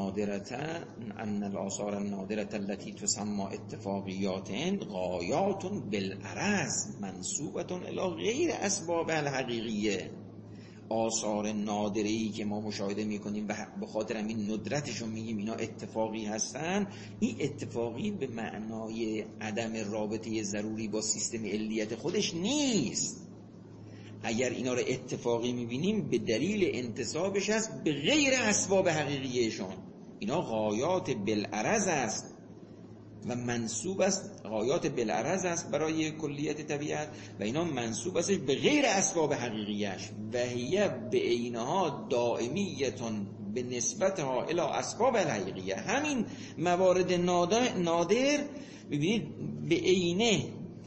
النادرة التي تسمى اتفاقیات غایات بالعرض منسوبة الى غیر اسباب الحقیقیه. آثار نادره‌ای که ما مشاهده میکنیم و به خاطر همین ندرتشون میگیم اینا اتفاقی هستن، این اتفاقی به معنای عدم رابطه ضروری با سیستم علیت خودش نیست. اگر اینا رو اتفاقی میبینیم به دلیل انتسابش است به غیر اسباب حقیقیشون. اینا غایات بالعرض است و منسوب است، غایات بالعرض است برای کلیت طبیعت و اینا منسوب است به غیر اسباب حقیقیش. و هی به اینها دائمیتون به نسبتها الی اسباب الحقیقیه. همین موارد نادر ببینید به عینه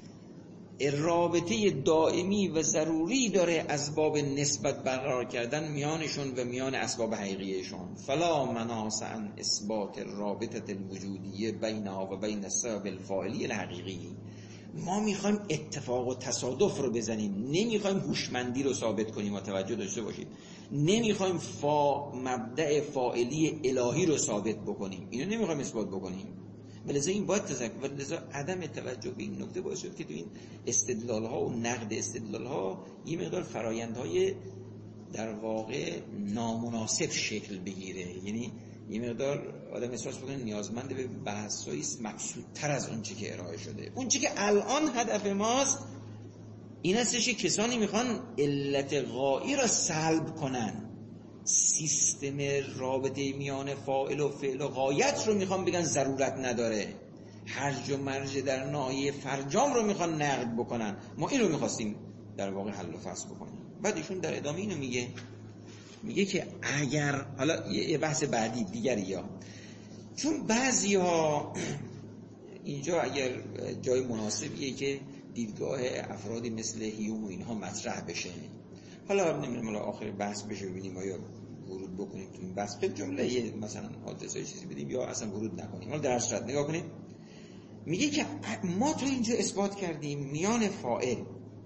رابطه دائمی و ضروری داره اسباب نسبت برقرار کردن میانشون و میان اسباب حقیقیشون. فلا مناص عن اثبات الرابطه الوجودیه بینها و بین السبب الفاعلی الحقیقی. ما میخوایم اتفاق و تصادف رو بزنیم، نمیخوایم هوشمندی رو ثابت کنیم. و توجه داشته باشید، نمیخوایم مبدأ فاعلی الهی رو ثابت بکنیم، اینو نمیخوایم اثبات بکنیم. ولذا این باید تذکر، ولذا عدم توجه به این نکته باعث شد که تو این استدلال ها و نقد استدلال ها یه مقدار فرایندهای در واقع نامناسب شکل بگیره. یعنی یه مقدار آدم احساس بکنه نیازمند به بحثایی مقصودتر از اون چی که ارائه شده. اون چی که الان هدف ماست این هستش که کسانی میخوان علت غایی را سلب کنن، سیستم رابطه میان فاعل و فعل و غایت رو میخوان بگن ضرورت نداره، هرج و مرج در ناحیه فرجام رو میخوان نقد بکنن. ما این رو میخواستیم در واقع حل و فصل بکنیم. بعد ایشون در ادامه اینو میگه که اگر حالا یه بحث بعدی دیگری ها، چون بعضی ها اینجا اگر جای مناسبیه که دیدگاه افرادی مثل هیوم و اینها مطرح بشه، حالا نمیدونم حالا آخر بحث بشه ببینیم آیا ورود بکنیم تو این بحث به جمله مثلا حادثه چیزی بدیم یا اصلا ورود نکنیم. حالا در هر صورت نگاه کنیم، میگه که ما تو اینجا اثبات کردیم میان فاعل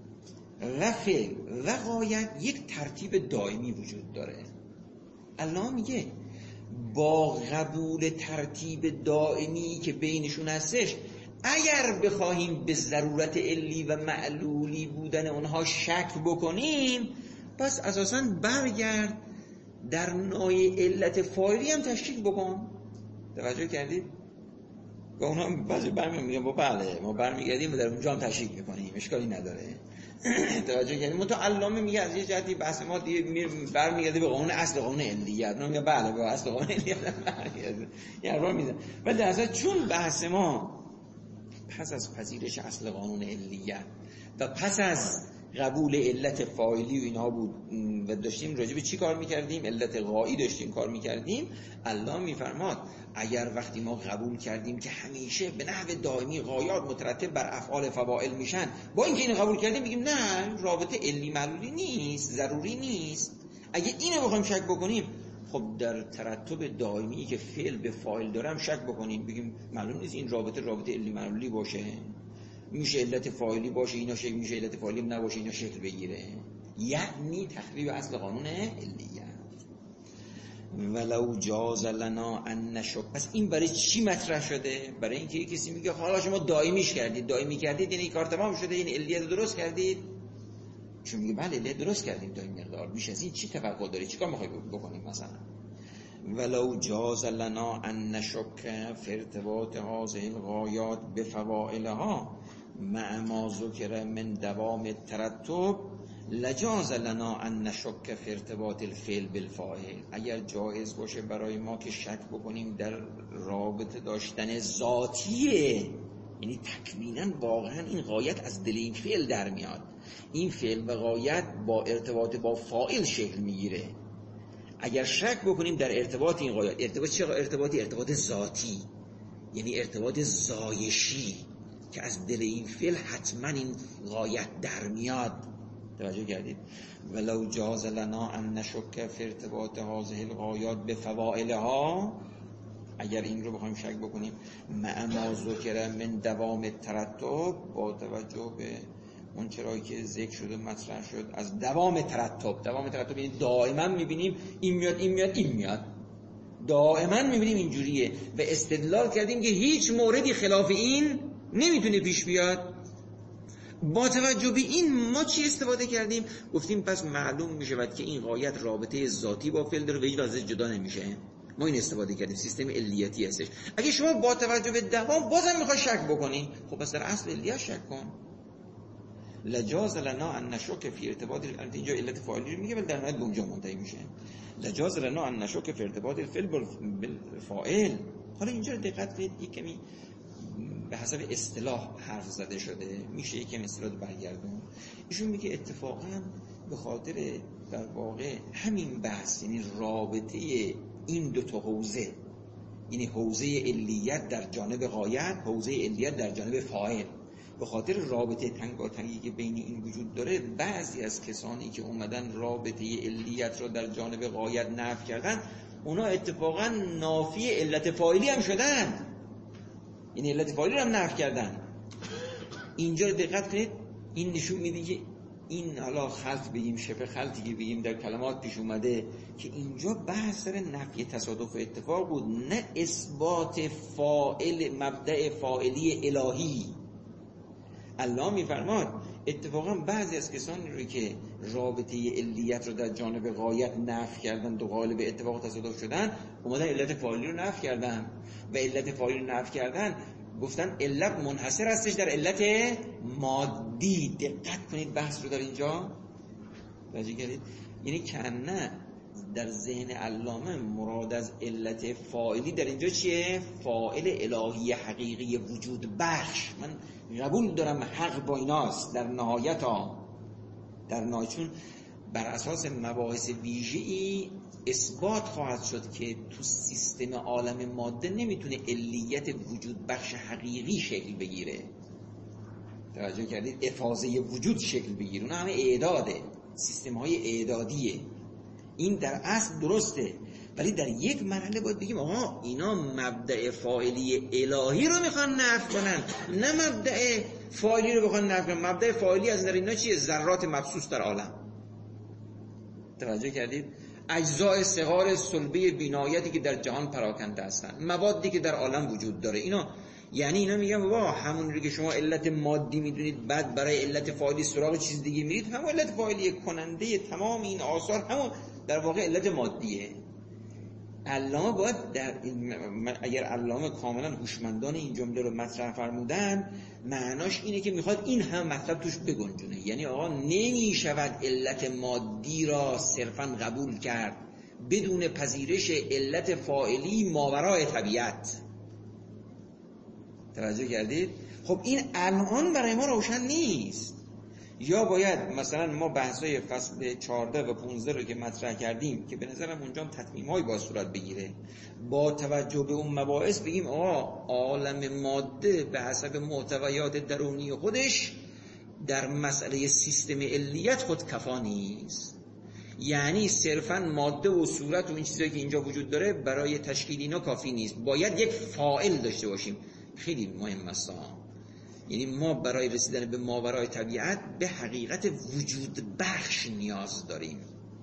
و فعل و غایت یک ترتیب دائمی وجود داره. الله میگه با قبول ترتیب دائمی که بینشون هستش، اگر بخواهیم به ضرورت علی و معلولی بودن اونها شک بکنیم، پس اساساً برگرد در نوع علت فاعلی هم تشکیک بکن. توجه کردید؟ و اونها بعضی میگن بله ما برمیگردیم و در اونجا هم تشکیک میکنیم، اشکالی نداره. توجه کردید؟ متعلمه میگه از یه جهتی بحث ما برمیگرده به قانون اصل قانون علیت. اونها میگه بله به اصل قانون علیت برمیگرده. یعنی رو میزنه. ولی در اصل چون بحث ما پس از پذیرش اصل قانون علیت و پس از قبول علت فاعلی و اینها بود و داشتیم راجع به چی کار میکردیم؟ علت غایی داشتیم کار میکردیم. الله میفرماد اگر وقتی ما قبول کردیم که همیشه به نحو دائمی غایات مترتب بر افعال فواعل میشن، با اینکه اینو قبول کردیم میگیم نه رابطه علی معلولی نیست، ضروری نیست. اگه اینو بخوایم شک بکنیم، خب در ترتب دائمی که فعل به فاعل دارم شک بکنیم، بگیم معلوم نیست این رابطه علی معلولی باشه، میشه علت فاعلی باشه اینا شکل، میشه علت فاعلی نباشه اینا شکل بگیره. یعنی تخریب اصل قانون علیت. ولو جاز لنا ان نشک. پس این برای چی مطرح شده؟ برای اینکه کسی میگه حالا شما دائمی کردید یعنی کار تمام شده، یعنی علیت درست کردید. چون میگه بله علیت درست کردیم تا این مقدار، بیش از این چی توقع داری؟ چیکار میخوای بکنیم مثلا؟ ولو جاز لنا ان نشک فی ارتباط هذه الغایات بفواعلها مع ما ذکر من دوام الترتب لجاز لنا ان نشک فی ارتباط الفعل بالفاعل. اگر جایز باشه برای ما که شک بکنیم در رابطه داشتن ذاتیه، یعنی تکوینا واقعا این غایت از دل این فعل در میاد، این فعل و غایت با ارتباط با فاعل شکل میگیره. اگر شک بکنیم در ارتباط این غایت، ارتباط چه ارتباطی؟ ارتباط ذاتی، یعنی ارتباط زایشی که از دل این فعل حتما این غایت در میاد. توجه کردید؟ ولو جاز لنا ان نشک فی ارتباط هذه الغایات بفواعلها، اگر این رو بخوایم شک بکنیم مع ما ذکر من دوام الترتب، با توجه به اون چرایی که ذکر شده مطرح شد از دوام ترتب یعنی دائما میبینیم این میاد دائما میبینیم اینجوریه و استدلال کردیم که هیچ موردی خلاف این نمیتونه پیش بیاد. با توجه به این ما چی استفاده کردیم؟ گفتیم پس معلوم میشه بعد که این غایت رابطه ذاتی با فعل داره و هیچ ازش جدا نمیشه. ما این استفاده کردیم، سیستم علیتی هستش. اگه شما با توجه به دوام بازم میخوای شک بکنی، خب پس در اصل علیت شک کن. لجاز لنا ان نشک فی ارتباط اینجا علت فاعلی رو میگه ولی در نهایت به اونجا منتهی میشه. لجاز لنا ان نشک فی ارتباط الفعل بالفاعل. حالا اینجا دقت کنید یک کمی به حسب اصطلاح حرف زده شده، میشه یک کمی اصطلاح برگردون. ایشون میگه اتفاقا به خاطر در واقع همین بحث، یعنی رابطه این دو تا حوزه، یعنی حوزه علیت در جانب غایت، حوزه علیت در جانب فاعل. به خاطر رابطه تنگاتنگی که بین این وجود داره، بعضی از کسانی که اومدن رابطه علیت رو در جانب غایت نفی کردن، اونا اتفاقا نافی علت فاعلی هم شدن، یعنی علت فاعلی رو هم نفی کردن. اینجا دقت کنید، این نشون میده که این حالا خلط بگیم، شبه خلطی که بگیم در کلمات پیش اومده که اینجا بحث سر نفی تصادف و اتفاق بود، نه اثبات فاعل، مبدأ فاعلی الهی. الله میفرماد اتفاقا بعضی از کسانی رو که رابطه علیت رو در جانب غایت نفی کردن، دو قالب اتفاق و تصادف شدن، اومدن علت فاعلی رو نفی کردن و علت فاعلی رو نفی کردن گفتن علت منحصر هستش در علت مادی. دقت کنید بحث رو در اینجا توجه کردید، یعنی کنه در ذهن علامه مراد از علت فاعلی در اینجا چیه؟ فاعل الهی حقیقی وجود بخش. من قبول دارم حق با ایناست در نهایت ها، در نهایت، چون بر اساس مباحث ویژه‌ای اثبات خواهد شد که تو سیستم عالم ماده نمیتونه علیت وجود بخش حقیقی شکل بگیره. توجه کردید؟ افاضه وجود شکل بگیره، اون همه اعداده، سیستم های اعدادیه. این در اصل درسته، ولی در یک مرحله باید بگیم آها اینا مبدأ فاعلی الهی رو میخوان نفی کنن، نه مبدأ فاعلی رو بخوان نفی کنن. مبدأ فاعلی از در اینا چیه؟ ذرات مبثوث در عالم. توجه کردید؟ اجزاء صغار صلبه بینایتی که در جهان پراکنده هستن، موادی که در عالم وجود داره. اینا یعنی اینا میگن وا همون رو که شما علت مادی میدونید، بعد برای علت فاعلی سراغ چیز دیگه میرید، همون علت فاعلی کننده تمام این آثار همون در واقع علت مادیه. علامه باید اگر علامه کاملا هوشمندانه این جمله رو مطرح فرمودن، معناش اینه که میخواد این هم مطلب توش بگنجونه. یعنی آقا نمیشود علت مادی را صرفا قبول کرد بدون پذیرش علت فاعلی ماورای طبیعت. توجه کردید؟ خب این الان برای ما روشن نیست. یا باید مثلا ما بحثای فصل 14 و 15 رو که مطرح کردیم که به نظرم اونجا هم تتمیم‌های با صورت بگیره، با توجه به اون مباحث بگیم آقا عالم ماده به حسب محتویات درونی خودش در مسئله سیستم علیت خود کفا نیست. یعنی صرفاً ماده و صورت و این چیزایی که اینجا وجود داره برای تشکیل اینا کافی نیست، باید یک فاعل داشته باشیم. خیلی مهم است. یعنی ما برای رسیدن به ماورای طبیعت به حقیقت وجود بخش نیاز داریم.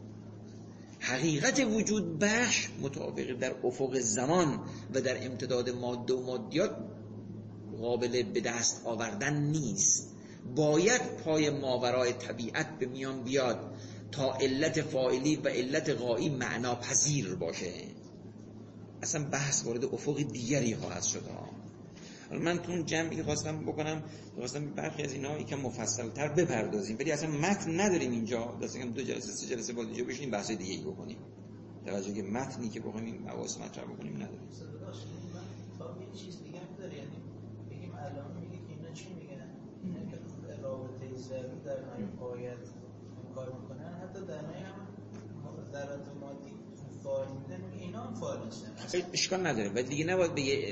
حقیقت وجود بخش مطابق در افق زمان و در امتداد ماده و مادیات قابل به دست آوردن نیست. باید پای ماورای طبیعت به میان بیاد تا علت فاعلی و علت غایی معنا پذیر باشه. اصلا بحث وارد افق دیگری خواهد شد. من تو اون جمعی که خواستم برخی از اینا یکم مفصل‌تر بپردازیم، ولی اصلا متن نداریم اینجا. دست کم 2 جلسه 3 جلسه بعد اینجا بشینیم بحث دیگه ای بکنیم. توجه که متنی که بخوایم این مباحث مطرح بکنیم نداریم. تا یه چیز دیگه هم داره، یعنی بگیم الان میگه که اینا چی میگن؟ اینا که رابطه ضروری در نهایت کار میکنن، حتی در نهایت ذرات مادی فاعل میدن، اینا هم فاعل هستن. اشکال نداره، ولی دیگه نباید بگه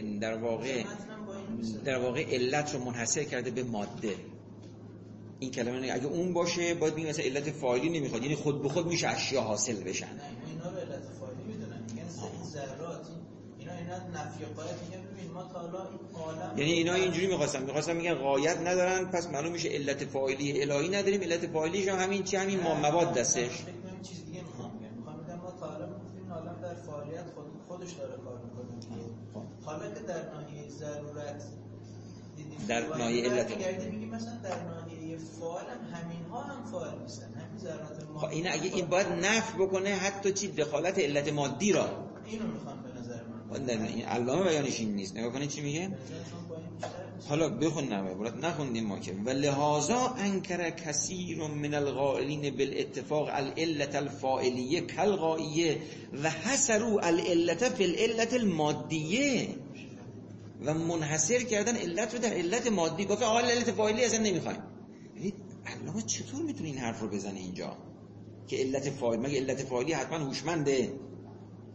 در واقع علت رو منحصر کرده به ماده. این کلمه اگه اون باشه باید بگیم مثلا علت فاعلی نمیخواد، یعنی خود به خود میشه اشیا حاصل بشن. نه اینا رو علت فاعلی میدونن، میگن این ذرات اینا نفی غایت میگن. ببین ما تا حالا این عالم، یعنی اینا اینجوری می‌خواستن میگن غایت ندارن، پس معلوم میشه علت فاعلی الهی نداریم، علت فاعلیش هم همین مواد دستش. چیز دیگه میگم ما تا حالا این عالم در فعالیت خودش داره کار میکنه. حالا که در ناحیه ضرورت در ناحیه علت گردی میگیم مثلا در ناحیه فاعل همین‌ها هم فاعل نیستن، همین ذرات مادی. این اگه این باید نفی بکنه حتی چی دخالت علت مادی را. اینو میخوام به نظر من. نه این علامه بیانش این نیست. نگاه کنید چی میگه. حالا بخون نخوندیم ما که و لهذا انکر کثیر من القائلین بالاتفاق العلت الفاعلیه کالغائیه و حصروا العلت فی العلت المادیه، و منحصر کردن علت رو در علت مادی. گفت آقا علت فاعلی اصلا نمیخوایم. ببین علامه چطور میتونه این حرف رو بزنه اینجا که علت فاعل، مگه علت فاعلی حتما هوشمنده؟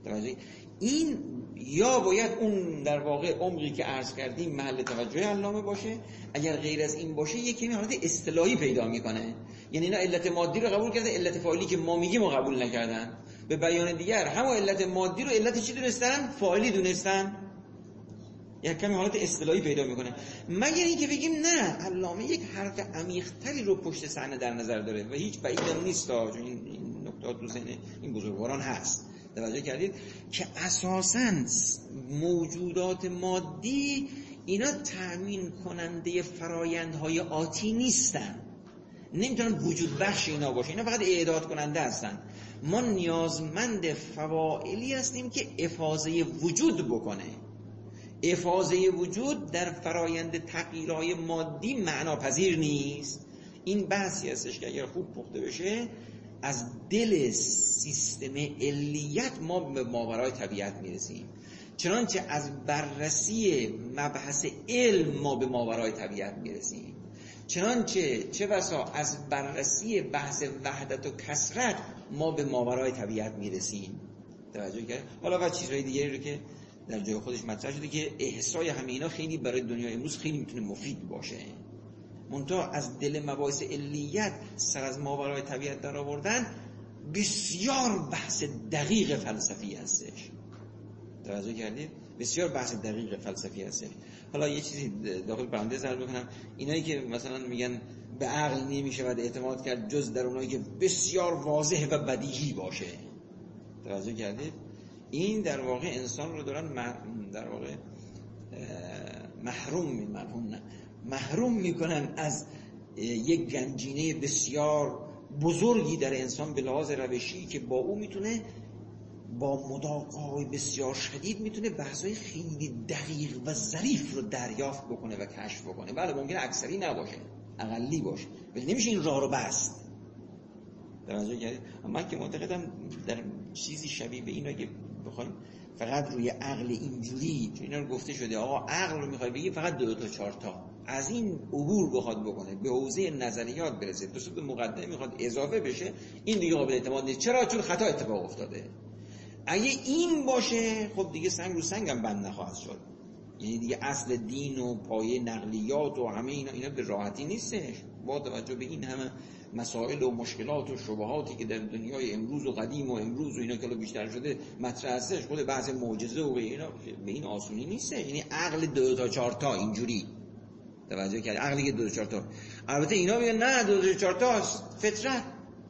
این یا باید اون در واقع عمقی که عرض کردیم محل توجه علامه باشه، اگر غیر از این باشه یکی حالت اصطلاحی پیدا میکنه. یعنی اینا علت مادی رو قبول کردن، علت فاعلی که ما میگیم رو قبول نکردن. به بیان دیگر همون علت مادی رو علت چی دونستن؟ فاعلی دونستن. یک کمی حالت اصطلاحی پیدا میکنه. مگر اینکه بگیم نه، علامه یک حرف عمیق‌تری رو پشت صحنه در نظر داره و هیچ بعید هم نیست چون این نکات تو ذهن این بزرگواران هست. توجه کردید که اساساً موجودات مادی اینا تأمین کننده فرایندهای آتی نیستن، نمیتونن وجود بخش اینا باشه، اینا فقط اعداد کننده هستن. ما نیازمند فواعلی هستیم که افاضه وجود بکنه. افاضه وجود در فرایند تغییرهای مادی معناپذیر نیست. این بحثی هستش که اگر خوب پخته بشه از دل سیستم علیت ما به ماورای طبیعت میرسیم. چنانچه از بررسی مبحث علم ما به ماورای طبیعت میرسیم، چنانچه چه بسا از بررسی بحث وحدت و کثرت ما به ماورای طبیعت میرسیم. توجه کرد؟ حالا و چیزهای دیگری رو که در جای خودش مطرح شده که احصای همه اینا خیلی برای دنیای امروز خیلی میتونه مفید باشه. منتها از دل مباحث علیت سر از ماورای طبیعت در آوردن بسیار بحث دقیق فلسفی هستش. توجه کردید؟ بسیار بحث دقیق فلسفی هستش. حالا یه چیزی داخل پرانتز عرض بکنم، اینایی که مثلا میگن به عقل نمیشود اعتماد کرد جز در اونایی که بسیار واضح و بدیهی باشه. توجه کردید؟ این در واقع انسان رو دارن در واقع محروم میکنن از یک گنجینه بسیار بزرگی در انسان به لحاظ روشی که با او میتونه با مداقای بسیار شدید میتونه بحث‌های خیلی دقیق و ظریف رو دریافت بکنه و کشف بکنه. بله ممکنه اکثری نباشه، اقلی باشه، ولی نمیشه این راه رو بست. توجه کردید؟ من که معتقدم در چیزی شبیه به این رو که بخوایم فقط روی عقل اینجوری، چون اینا رو گفته شده آقا عقل رو میخوای بگی فقط 2 تا 4 تا از این عبور بخواد بکنه، به حوزه نظریات برسه، دو تا مقدمه میخواد اضافه بشه، این دیگه قابل اعتماد نیست. چرا؟ چون خطا اتفاق افتاده. اگه این باشه خب دیگه سنگ رو سنگ هم بند نخواهد شد. یعنی دیگه اصل دین و پایه نقلیات و همه اینا به راحتی نیستش. با توجه به این همه مسائل و مشکلات و شبهاتی که در دنیای امروز و قدیم و امروز و اینا که بیشتر شده مطرح هستش، خود بحث معجزه و اینا به این آسونی نیست. یعنی عقل 2 تا 4 تا اینجوری توجه کرد، عقلی که 2 تا 4 تا. البته اینا میگن نه 2 تا 4 تا فطرت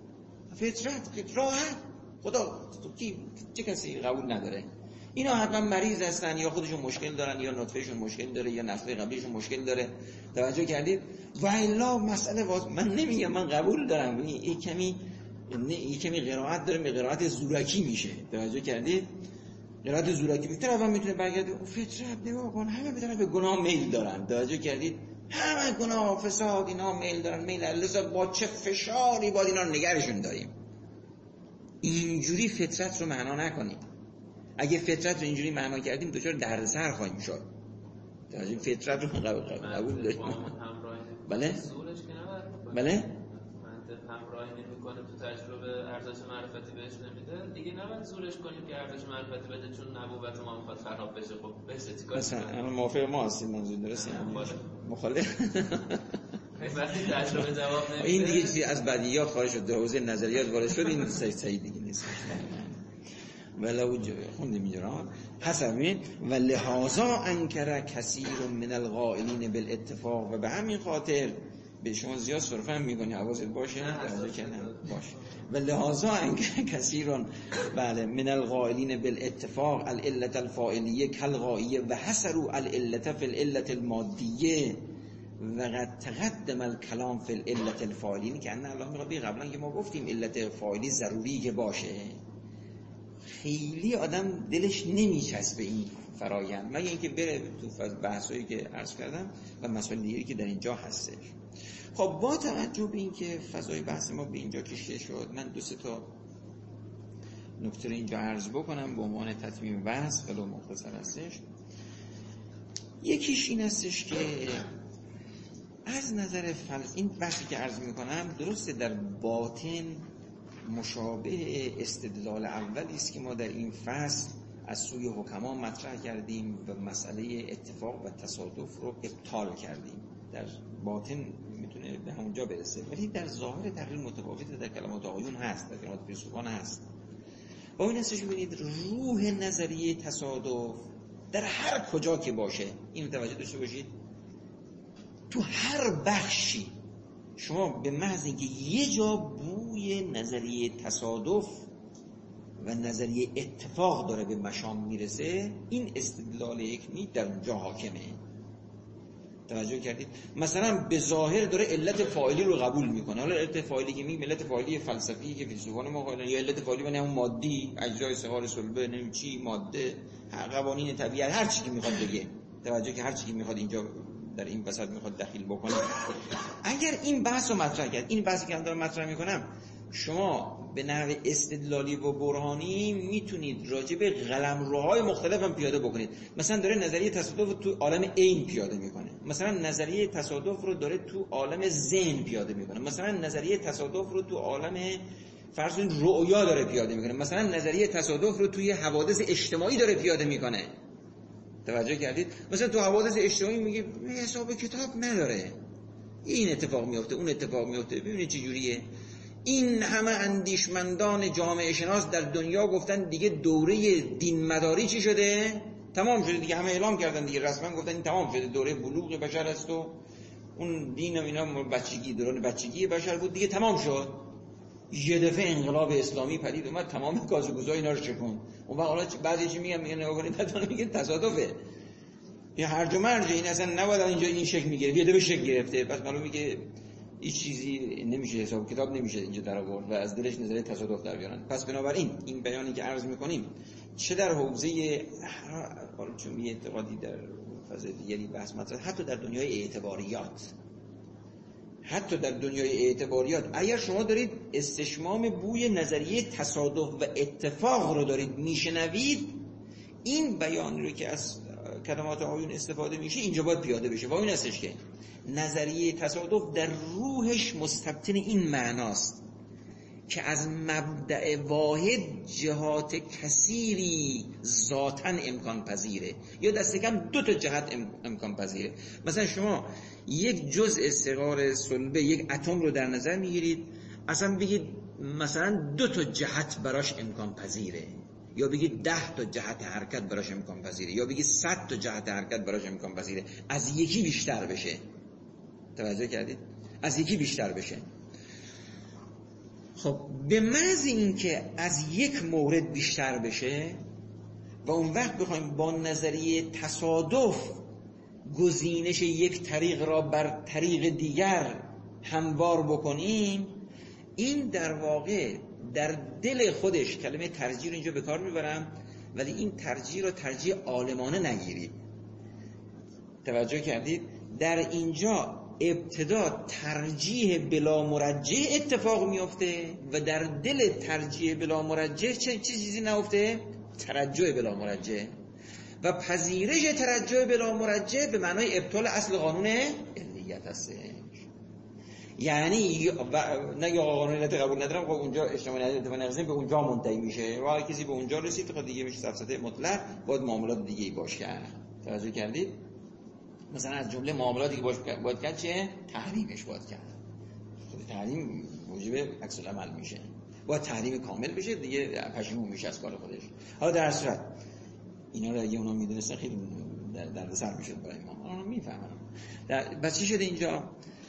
راحت خدا چه کسی قبول نداره. اینا حتما مریض هستن یا خودشون مشکل دارن یا نطفهشون مشکل داره یا نسل قبلیشون مشکل داره. توجه کردید؟ و الا مسئله من نمیگم من قبول دارم، این کمی قرائت داره، به قرائت زورکی میشه. توجه کردید؟ قرائت زورکی بیشتر اول میتونه برگرده فطرت نگاه کن همه بدن به گناه میل دارن. توجه کردید؟ همه گناه و فساد اینا میل دارن، میل لذا با چه فشاری باید اینا رو نگرشون داریم. اینجوری فطرت رو معنا نکنید. اگه فطرت رو اینجوری معنا کردیم دچار دردسر خواهیم شد. این فطرت رو قبول داریم. بله؟ بله؟ منطق همراهی نمی‌کنه تو تجربه ارزش معرفتی بهش نمیده، دیگه نباید زورش کنیم که ارزش معرفتی بده چون نبوت ما میخواد خراب بشه. خب بهش چیکار مثلا موافق ما هستیم منظور درسته؟ مخالف؟ وقتی تجربه جواب نمیده این دیگه چیزی از بدیهیات خارج شد، در حوزه نظریات وارد شد، این صحیح دیگه نیست. ولو خوندیم اینجا حسبین و لحاظا انکر کثیر من القائلین بالاتفاق، و به همین خاطر به شما زیاد صرفه هم میکنی حواست باشه باشه. و لحاظا انکر کثیر بله من القائلین بالاتفاق العلت الفاعلیه کالغائیه و حصروا العلت فی العلت المادیه و قد تقدم الکلام فی العلت الفاعلیه. که ان الله میگه قبلا که ما گفتیم علت فاعلی ضروری که باشه، خیلی آدم دلش نمیچسبه این فرایند مگه اینکه بره تو بحثایی که عرض کردم و مسائل دیگری که در اینجا هستش. خب با توجه به این که فضای بحث ما به اینجا کشیده شد، من 2-3 تا نکته رو اینجا عرض بکنم به عنوان تتمیم بحث، خیلی مختصر هستش. یکیش این هستش که از نظر این بحثی که عرض میکنم درسته در باطن مشابه استدلال اولی است که ما در این فصل از سوی حکما مطرح کردیم و مسئله اتفاق و تصادف رو ابطال کردیم. در باطن میتونه به همونجا برسه، ولی در ظاهر تقریبا متفاوته، در کلمات آقایون هست، در کلمات فیلسوفان هست. با این استش ببینید روح نظریه تصادف در هر کجا که باشه، این توجه داشته باشید، تو هر بخشی شما به محض اینکه یه جا بوی نظریه تصادف و نظریه اتفاق داره به مشام میرسه، این استدلال یکنی در اونجا حاکمه. توجه کردید؟ مثلا به ظاهر داره علت فاعلی رو قبول میکنه. حالا علت فاعلی که میگیم علت فاعلی فلسفی که فیلسوفان ما قائلن، یا علت فاعلی یعنی همون مادی، اجزای صغار صلبه، نمیدونم چی، ماده، قوانین طبیعت، هر چی که میخواد بگه. توجه که هر چی که میخواد اینجا در این وسط میخواد دخیل بکنه. اگر این بحث رو مطرح کرد، این بحثی که من دارم مطرح میکنم، شما به نحو استدلالی و برهانی میتونید راجع به قلمروهای مختلف هم پیاده بکنید. مثلا داره نظریه تصادف رو تو عالم عین پیاده میکنه، مثلا نظریه تصادف رو داره تو عالم ذهن پیاده میکنه، مثلا نظریه تصادف رو تو عالم فرض کنید رؤیا داره پیاده میکنه، مثلا نظریه تصادف رو توی حوادث اجتماعی داره پیاده میکنه. توجه کردید؟ مثلا تو حوادث اجتماعی میگه حساب کتاب نداره، این اتفاق میفته، اون اتفاق میفته. ببینید چه جوریه. این همه اندیشمندان جامعه شناس در دنیا گفتن دیگه دوره دین مداری چی شده؟ تمام شده دیگه، همه اعلام کردن دیگه، رسما گفتن این تمام شده، دوره بلوغ بشر است و اون دین و اینا بچگی، دوران بچگی بشر بود دیگه، تمام شد. یه دفعه انقلاب اسلامی پدید اومد، تمام کازوگوزای اینا رو شکن. اون وقت حالا بعضی چی میگن نگاه کنید، بعد میگن تصادفه، این هرج و مرج، این اصلا نباید اینجا این شکل میگیره، یه دفعه شکل گرفته. پس معلومه که هیچ چیزی نمیشه، حساب کتاب نمیشه اینجا در آورد و از دلش نظریه تصادف در بیارن. پس بنابراین این بیانی که عرض میکنیم چه در حوزه چون یه اعتقادی در فاز دیگری بحث مطرح، حتی در دنیای اعتباریات، اگر شما دارید استشمام بوی نظریه تصادف و اتفاق رو دارید میشنوید، این بیانی رو که از کلمات آقایون استفاده میشه اینجا باید پیاده بشه. و این هستش که نظریه تصادف در روحش مستبطن این معناست که از مبدأ واحد جهات کثیری ذاتاً امکان پذیره، یا دست کم 2 جهت امکان پذیره. مثلا شما یک جزء صغار صلبه، یک اتم رو در نظر میگیرید، اصلا بگید مثلا 2 جهت براش امکان پذیره، یا بگید 10 جهت حرکت براش امکان پذیره، یا بگید 100 جهت حرکت براش امکان پذیره، از یکی بیشتر بشه. توجه کردید؟ از یکی بیشتر بشه. خب به محض اینکه از یک مورد بیشتر بشه و اون وقت بخوایم با نظریه تصادف گزینش یک طریق را بر طریق دیگر هموار بکنیم، این در واقع در دل خودش، کلمه ترجیح رو اینجا به کار میبرم، ولی این ترجیح رو ترجیح عالمانه نگیرید. توجه کردید؟ در اینجا ابتدا ترجیح بلا مرجح اتفاق میفته و در دل ترجیح بلا مرجح چه چیزی نفته؟ ترجح بلا مرجح. و پذیرش ترجح بلا مرجح به معنای ابطال اصل قانون علیت هست. یعنی نه یا قانون علیت قبول ندارم، خب اونجا اجتماع اتفاق نقضی به اونجا منتهی میشه و هر کسی به اونجا رسید خب دیگه میشه سفسطه مطلق، باید معاملات دیگه ای باش کرد. توجه کردید؟ مثلا از جمله معاملاتی که باید کرد چه؟ تحریمش باید کرد. تحریم موجب عکس العمل میشه، باید تحریم کامل بشه دیگه، پشیمون میشه از کار خودش. حالا در صورت اینا رو اگه اونا میدونستن خیلی درد سر میشد برای ما، اونا میفهمن. بس چی شده اینجا؟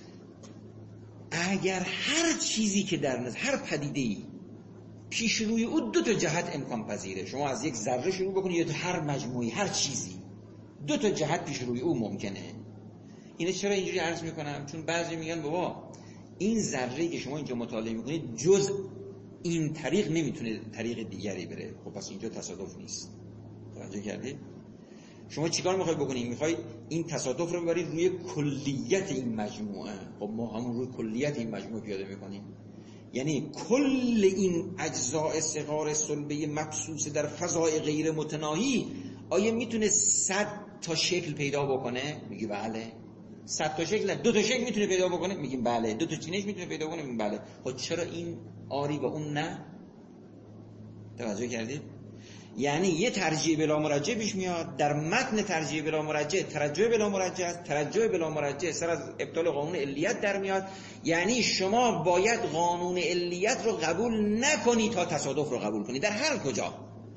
اگر هر چیزی که در نظر، هر پدیده‌ای پیش روی او 2 جهت امکان پذیره، شما از یک ذره شروع بکنید یا تو هر مجموعی، هر چیزی 2 جهت پیش روی او ممکنه. اینه چرا اینجوری عرض میکنم؟ چون بعضی میگن بابا این ذره‌ای که شما اینجا مطالعه میکنید جز این طریق نمیتونه طریق دیگری بره. خب پس اینجا تصادف نیست. توجه کردید؟ شما چیکار میخواید بکنید؟ میخواید این تصادف رو ببرید روی کلیت این مجموعه. خب ما همون روی کلیت این مجموعه پیاده میکنیم، یعنی کل این اجزاء صغار صلبه مبسوطه در فضای غیر متناهی آیا میتونه 100 تا شکل پیدا بکنه؟ میگی بله. 100 تا شکل نه، 2 تا شکل میتونه پیدا بکنه، میگیم بله. 2 تا چینش میتونه پیدا کنه، میگیم بله. خب چرا این آری و اون نه؟ توجه کردید؟ یعنی یه ترجیح بلا مرجع پیش میاد، در متن ترجیح بلا مرجع ترجح بلا مرجع است، ترجح بلا مرجع سر از ابطال قانون علیت در میاد. یعنی شما باید قانون علیت رو قبول نکنی تا تصادف رو قبول کنی، در هر کجا.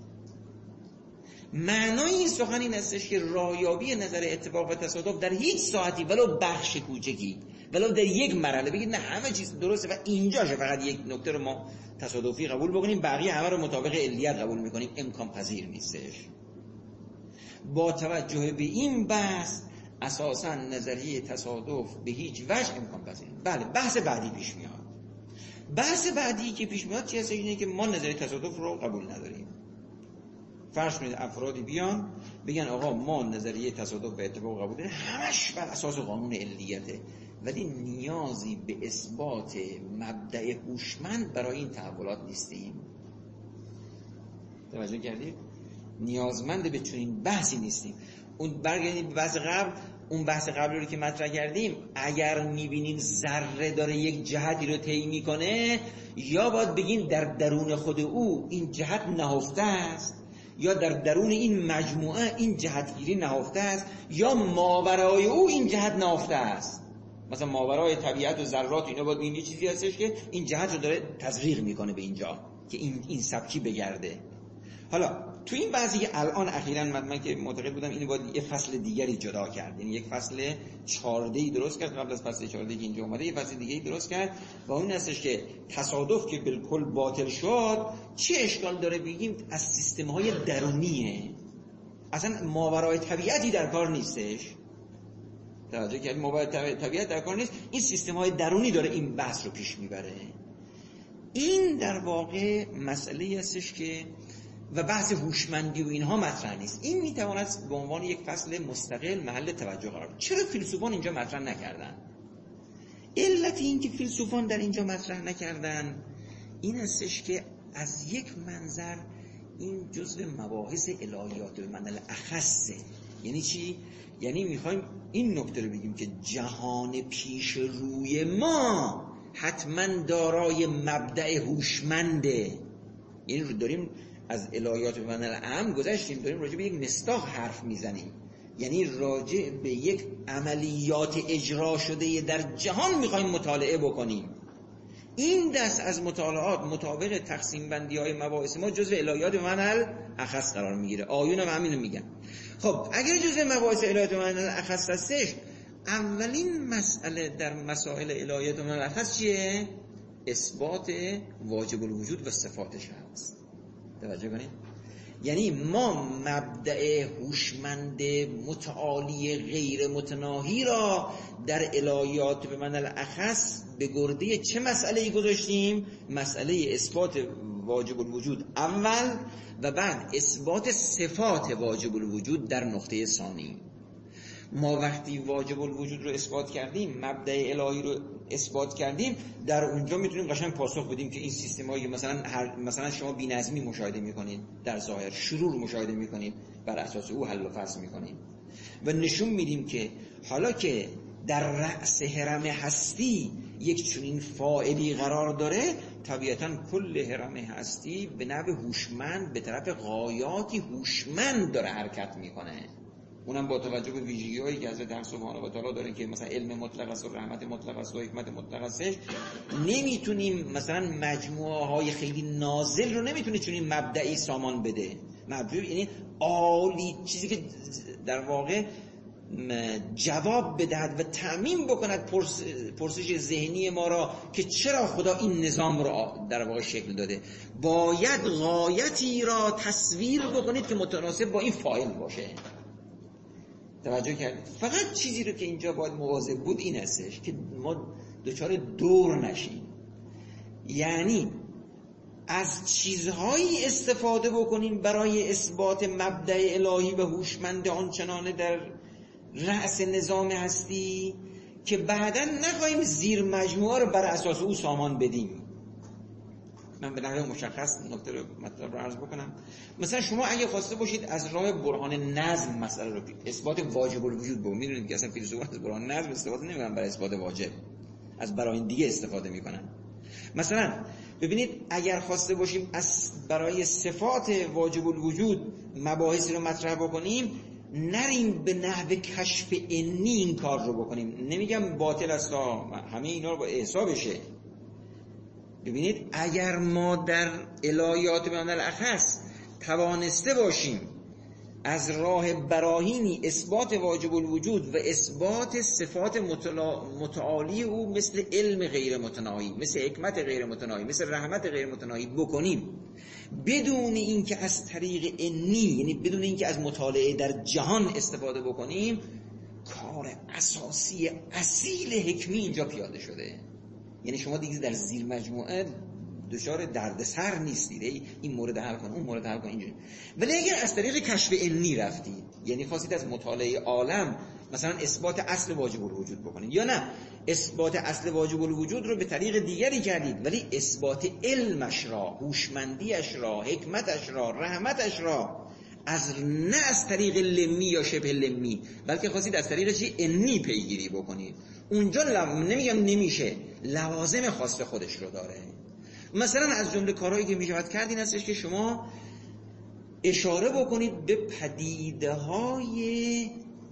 معنای این سخن این استش که راهیابی نظر اتفاق و تصادف در هیچ ساعتی ولو بخش کوچکی، ولو در یک مرحله بگید نه همه چیز درسته و اینجاشه فقط یک نکته رو ما تصادفی قبول بکنیم، بقیه همه رو مطابق علیت قبول میکنیم، امکان پذیر نیستش. با توجه به این بحث اساساً نظریه تصادف به هیچ وجه امکان پذیر نیست. بله، بحث بعدی پیش میاد. بحث بعدی که پیش میاد چیه؟ اینه که ما نظریه تصادف رو قبول نداریم. فرض کنید افرادی بیان بگن آقا ما نظریه تصادف به اتفاق قبول داریم، همش بر اساس قانون علیته، ولی نیازی به اثبات مبدأ هوشمند برای این تحولات نیستیم. توجه کردید؟ نیازمند به چنین بحثی نیستیم. اون برگردید به بحث قبل، اون بحث قبلی رو که مطرح کردیم، اگر میبینیم ذره داره یک جهتی رو طی میکنه، یا باید بگیم در درون خود او این جهت نهفته است، یا در درون این مجموعه این جهتگیری نهفته است، یا ماورای او این جهت نهفته است. مثلا ماورای طبیعت و ذرات اینا باید ببینیم یه چیزی هستش که این جهت رو داره تزریق میکنه به اینجا که این سبکی بگرده. حالا تو این بعضی که الان اخیراً من که معتقد بودم اینو باید یه فصل دیگری جدا کرد، یعنی یک فصل 14ی درست کرد قبل از فصل 14 که اینجا اومده، یه فصل دیگه‌ای درست کرد و اون هستش که تصادف که بالکل باطل شد چه اشکال داره بگیم از سیستم‌های درونیه، اصلا ماورای طبیعتی در کار نیستش. توجه کردید؟ ماورای طبیعت در کار نیست، این سیستم‌های درونی داره این بحث رو پیش میبره. این در واقع مسئله هستش که و بحث هوشمندی و اینها مطرح نیست. این میتواند به عنوان یک فصل مستقل محل توجه قرار بگیرد. چرا فیلسوفان اینجا مطرح نکردن؟ علت این که فیلسوفان در اینجا مطرح نکردن این هستش که از یک منظر این جزء مباحث الهیات به معنی اخصه. یعنی چی؟ یعنی میخوایم این نکته رو بگیم که جهان پیش روی ما حتما دارای مبدأ هوشمنده. یعنی داریم از الهیات به معنی عام گذشتیم، داریم راجع به یک مصداق حرف میزنیم، یعنی راجع به یک عملیات اجرا شده در جهان میخوایم مطالعه بکنیم. این دست از مطالعات مطابق تقسیم بندی های مباحث ما جزء الهیات به معنی اخص قرار میگیره. آیون هم همینو میگن. خب اگر جزء مباحث الهیات به معنی اخص هستش، اولین مسئله در مسائل الهیات به معنی اخص چیه؟ اثبات واجب الوجود و صفاتش هست. توجه کنید؟ یعنی ما مبدأ هوشمند متعالی غیر متناهی را در الهیات به معنی الاخص به گرده چه مسئله‌ای گذاشتیم؟ مسئله اثبات واجب الوجود اول و بعد اثبات صفات واجب الوجود در نقطه ثانی. ما وقتی واجب الوجود رو اثبات کردیم، مبدأ الهی رو اثبات کردیم، در اونجا میتونیم قشنگ پاسخ بدیم که این سیستمایی مثلا شما بی‌نظمی مشاهده میکنید، در ظاهر شرور مشاهده میکنید، بر اساس او حل و فصل میکنید و نشون میدیم که حالا که در رأس هرم هستی یک چنین فاعلی قرار داره، طبیعتاً کل هرم هستی به نحو هوشمند به طرف غایاتی هوشمند داره حرکت میکنه. اونم با توجه به ویژگی‌هایی که حضرت سبحانه و تعالی داره که مثلا علم مطلق است و رحمت مطلق است و حکمت مطلق استش، نمیتونیم مثلا مجموعه‌های خیلی نازل رو نمیتونه چنین مبدئی سامان بده. مبدئی یعنی عالی، چیزی که در واقع جواب بدهد و تأمین بکند پرسش ذهنی ما را که چرا خدا این نظام را در واقع شکل داده. باید غایتی را تصویر بکنید که متناسب با این فاعل باشه. توجه کردید؟ فقط چیزی رو که اینجا باید مواظب بود این هستش که ما دچار دور نشیم، یعنی از چیزهایی استفاده بکنیم برای اثبات مبدأ الهی و هوشمند آنچنانه در رأس نظام هستی که بعداً نخواهیم زیر مجموعه رو بر اساس او سامان بدیم. من به نحو مشخص نکته رو مطلب رو عرض بکنم. مثلا شما اگه خواسته باشید از راه برهان نظم مسئله رو اثبات واجب الوجود بگید، میدونید که اصلا فیلسوفان از برهان نظم استفاده نمی‌کنن برای اثبات واجب، از براهین دیگه استفاده می‌کنن. مثلا ببینید اگر خواسته باشیم از برای صفات واجب الوجود مباحثی رو مطرح بکنیم، نریم به نحو کشف عنی این کار رو بکنیم. نمیگم باطل است، همه اینا رو با احسا بشه. ببینید اگر ما در الهیات بین الاخص توانسته باشیم از راه براهینی اثبات واجب الوجود و اثبات صفات متعالی او مثل علم غیر متناهی، مثل حکمت غیر متناهی، مثل رحمت غیر متناهی بکنیم، بدون اینکه از طریق عنی، یعنی بدون اینکه از مطالعه در جهان استفاده بکنیم، کار اساسی اصیل حکمی اینجا پیاده شده. یعنی شما دیگه در زیر مجموعه دچار دردسر نیستید این مورد حل کن اون مورد حل کن اینجوری. ولی اگر از طریق کشف علمی رفتید، یعنی خواستید از مطالعه عالم مثلا اثبات اصل واجب الوجود بکنید، یا نه اثبات اصل واجب الوجود رو به طریق دیگری کردید ولی اثبات علمش را، هوشمندیش را، حکمتش را، رحمتش را نه از طریق لمی یا شبه لمی، بلکه خواستید از طریق چی؟ علمی پیگیری بکنید. اونجا نمیگم نمیشه، لوازم خاص خودش رو داره. مثلا از جمله کارهایی که میشود کرد این هستش که شما اشاره بکنید به پدیده‌های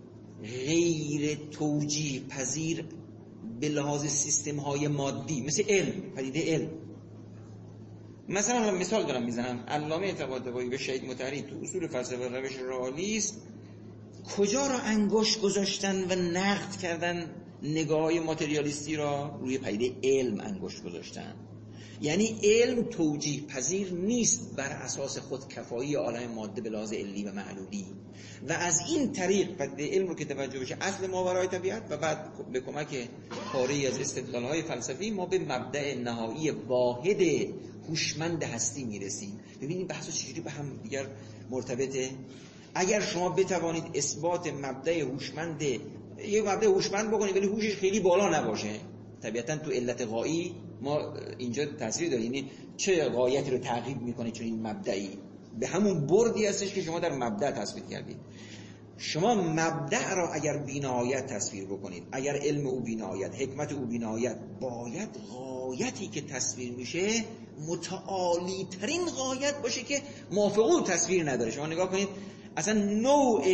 غیر توجیه پذیر به لحاظ سیستم‌های مادی، مثل علم، پدیده علم. مثلا مثال دارم میزنم، علامه طباطبایی به شهید مطهری تو اصول فلسفه روش رئالیسم کجا را انگشت گذاشتن و نقد کردن نگاه‌های ماتریالیستی را روی پدیده علم انگشت گذاشتن. یعنی علم توجیه پذیر نیست بر اساس خودکفایی عالم ماده به لحاظ علی و معلولی، و از این طریق پدیده علم رو که توجه بشه اصل ماورای طبیعت، و بعد به کمک پاره‌ای از استدلال‌های فلسفی ما به مبدأ نهایی واحد هوشمند هستی میرسیم. ببینید بحثا چجوری به هم دیگر مرتبطه. اگر شما بتوانید اثبات مبدأ هوشمند، یه مبدأ هوشمند بکنید ولی هوشش خیلی بالا نباشه، طبیعتاً تو علت غایی ما اینجا تاثیر داره. یعنی چه غایتی رو تعقیب میکنه چون این مبدئی به همون بردی هستش که شما در مبدأ تصویر کردید. شما مبدأ را اگر بی‌نهایت تصویر بکنید، اگر علم او بی‌نهایت، حکمت او بی‌نهایت، باید غایتی که تصویر میشه متعالی ترین غایت باشه که موافق او تصویر نداره. شما نگاه کنید اصلا نوع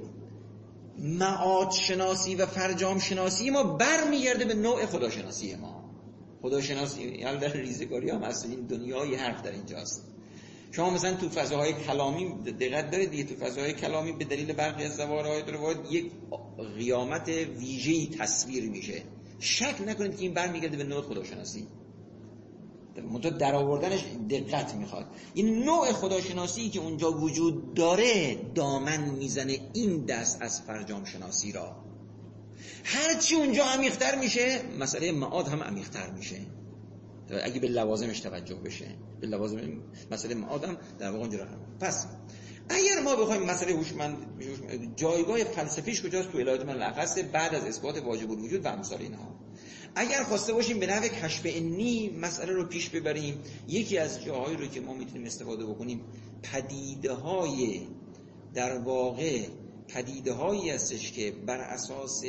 معاد شناسی و فرجام شناسی ما برمیگرده به نوع خداشناسی ما. خداشناسی یعنی در ریزگاری هم اصلا این دنیای حرف در اینجاست. شما مثلا تو فضاهای کلامی دقت دارید دیگه، تو فضاهای کلامی به دلیل برخی از ظواهرات روایت یک قیامت ویژه‌ای تصویر میشه. شک نکنید که این برمیگرده به نوع خداشناسی. منتها در آوردنش دقت میخواد. این نوع خداشناسی که اونجا وجود داره دامن میزنه این دست از فرجام شناسی را. هرچی اونجا عمیق‌تر میشه مسئله معاد هم عمیق‌تر میشه اگه به لوازمش توجه بشه. به لوازم مسئله معاد هم در واقع اونجا هم. پس اگر ما بخوایم مسئله هوشمند جایگاه فلسفیش کجاست تو الهیات من الاخص بعد از اثبات واجب الوجود و امثال اینها، اگر خواسته باشیم به نحو کشف عنی مسئله رو پیش ببریم، یکی از جاهایی رو که ما میتونیم استفاده بکنیم پدیده‌های در واقع پدیده‌هایی هستش که بر اساس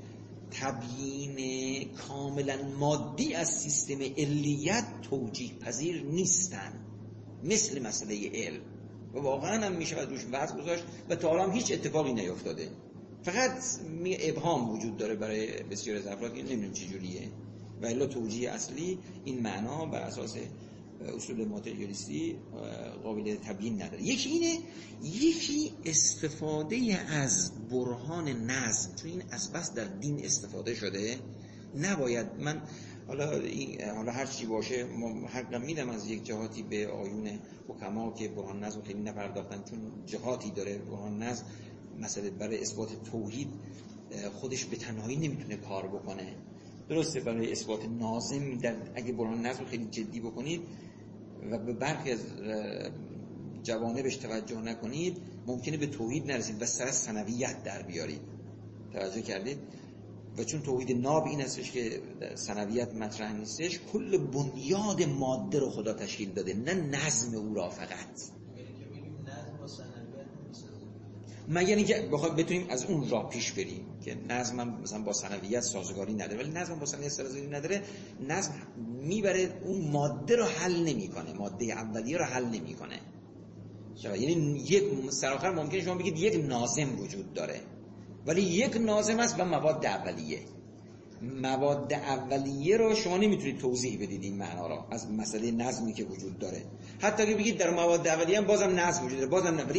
تبیین کاملا مادی از سیستم علیت توجیه پذیر نیستن، مثل مسئله علم، و واقعا هم میشه روش وضع گذاشت و تا الان هیچ اتفاقی نیفتاده، فقط ابهام وجود داره برای بسیار از افراد که نمیدونیم چه جوریه، و الا توجیه اصلی این معنا بر اساس اصول ماتریالیستی قابل تبیین نداره. یکی اینه، یکی استفاده از برهان نظم، چون این از بس در دین استفاده شده نباید. من حالا هر چی باشه حق میدم از یک جهاتی به آیون حکما که برهان نظم خیلی نپرداختن، چون جهاتی داره برهان نظم مثلا برای اثبات توحید خودش به تنهایی نمیتونه کار بکنه. درسته برای اثبات ناظم اگه برهان نظم خیلی جدی بکنید و به برخی از جوانبش توجه نکنید ممکنه به توحید نرسید و سر از ثانویت در بیارید. توجه کردید؟ و چون توحید ناب این هستش که در ثانویت مطرح نیستش، کل بنیاد ماده رو خدا تشکیل داده، نه نظم او را فقط. که میگیم نظم با ثانویت نمیسازه، مگر اینکه بخوایم بتونیم از اون راه پیش بریم که نظم هم مثلا با ثانویت سازگاری نداره، ولی نظم با ثانویت سازگاری نداره، نظم میبره اون ماده رو حل نمیکنه، ماده اولیه رو حل نمیکنه. یعنی یک سراخر ممکنه شما بگید یک ناظم وجود داره، ولی یک ناظم است و مواد اولیه. مواد اولیه رو شما نمیتونید توضیح بدید این معنا را از مسئله نظمی که وجود داره. حتی که بگید در مواد اولیه هم بازم نظم وجود داره، بازم ولی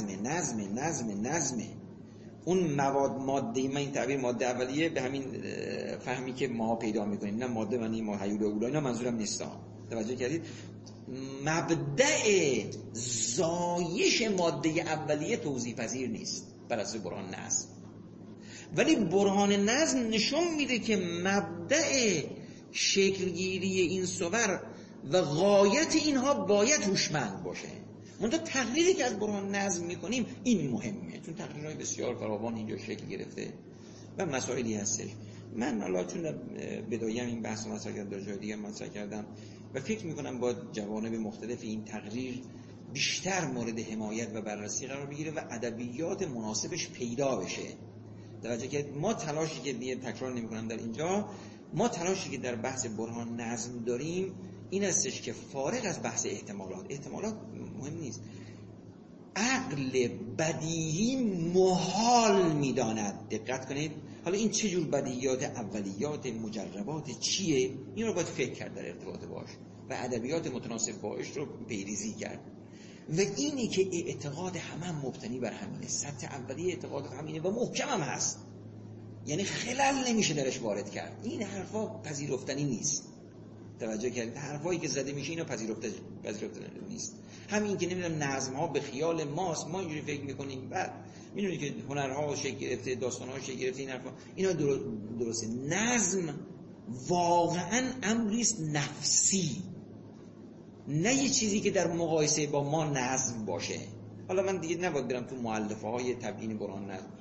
نظمه. اون ماده، من این تعبیر ماده اولیه به همین فهمی که ما پیدا میکنیم، نه ماده معنی ما حیول اولا، اینا منظورم نیست. توجه کردید؟ مبدأ زایش ماده اولیه توضیح پذیر نیست بر اساس برهان نظم، ولی برهان نظم نشون میده که مبدأ شکلگیری این صور و غایت اینها باید هوشمند باشه. منتها تقریری که از برهان نظم میکنیم این مهمه، چون تقریرهای بسیار فراوان اینجا شکل گرفته و مسائلی هستش. من حالا چون بدایم این بحث رو مطرح کردم، در جای دیگه مطرح کردم و فکر میکنم با جوانب مختلف این تقریر بیشتر مورد حمایت و بررسی قرار بگیره و ادبیات مناسبش پیدا بشه. توجه کنید، ما تلاشی که دیگه تکرار نمی‌کنم در اینجا، ما تلاشی که در بحث برهان نظم داریم این استش که فارغ از بحث احتمالات مهم نیست، عقل بدیهی محال می‌داند. دقت کنید، حالا این چه جور بدیهیات، اولیات، مجربات چیه، این رو باید فکر کرد در ارتباط باش و ادبیات متناسب باش رو پیریزی کرد. و اینی که اعتقاد همه مبتنی بر همینه، سطح اولیه اعتقاد همینه و محکم هم هست، یعنی خلل نمیشه درش وارد کرد. این حرفا پذیرفتنی نیست. توجه کردید؟ حرفایی که زده میشه اینا پذیرفتنی نیست. همین که نمیدونم نظم ها به خیال ماست، ما اینجوری فکر میکنیم، بعد میدونید که هنرها شکل گرفته، داستان‌ها شکل گرفته، این حرفا اینا درسته. نظم واقعا امری است نفسی، نه یه چیزی که در مقایسه با ما نظم باشه. حالا من دیگه نباید برم تو مؤلفه های تبیین برهان نظم.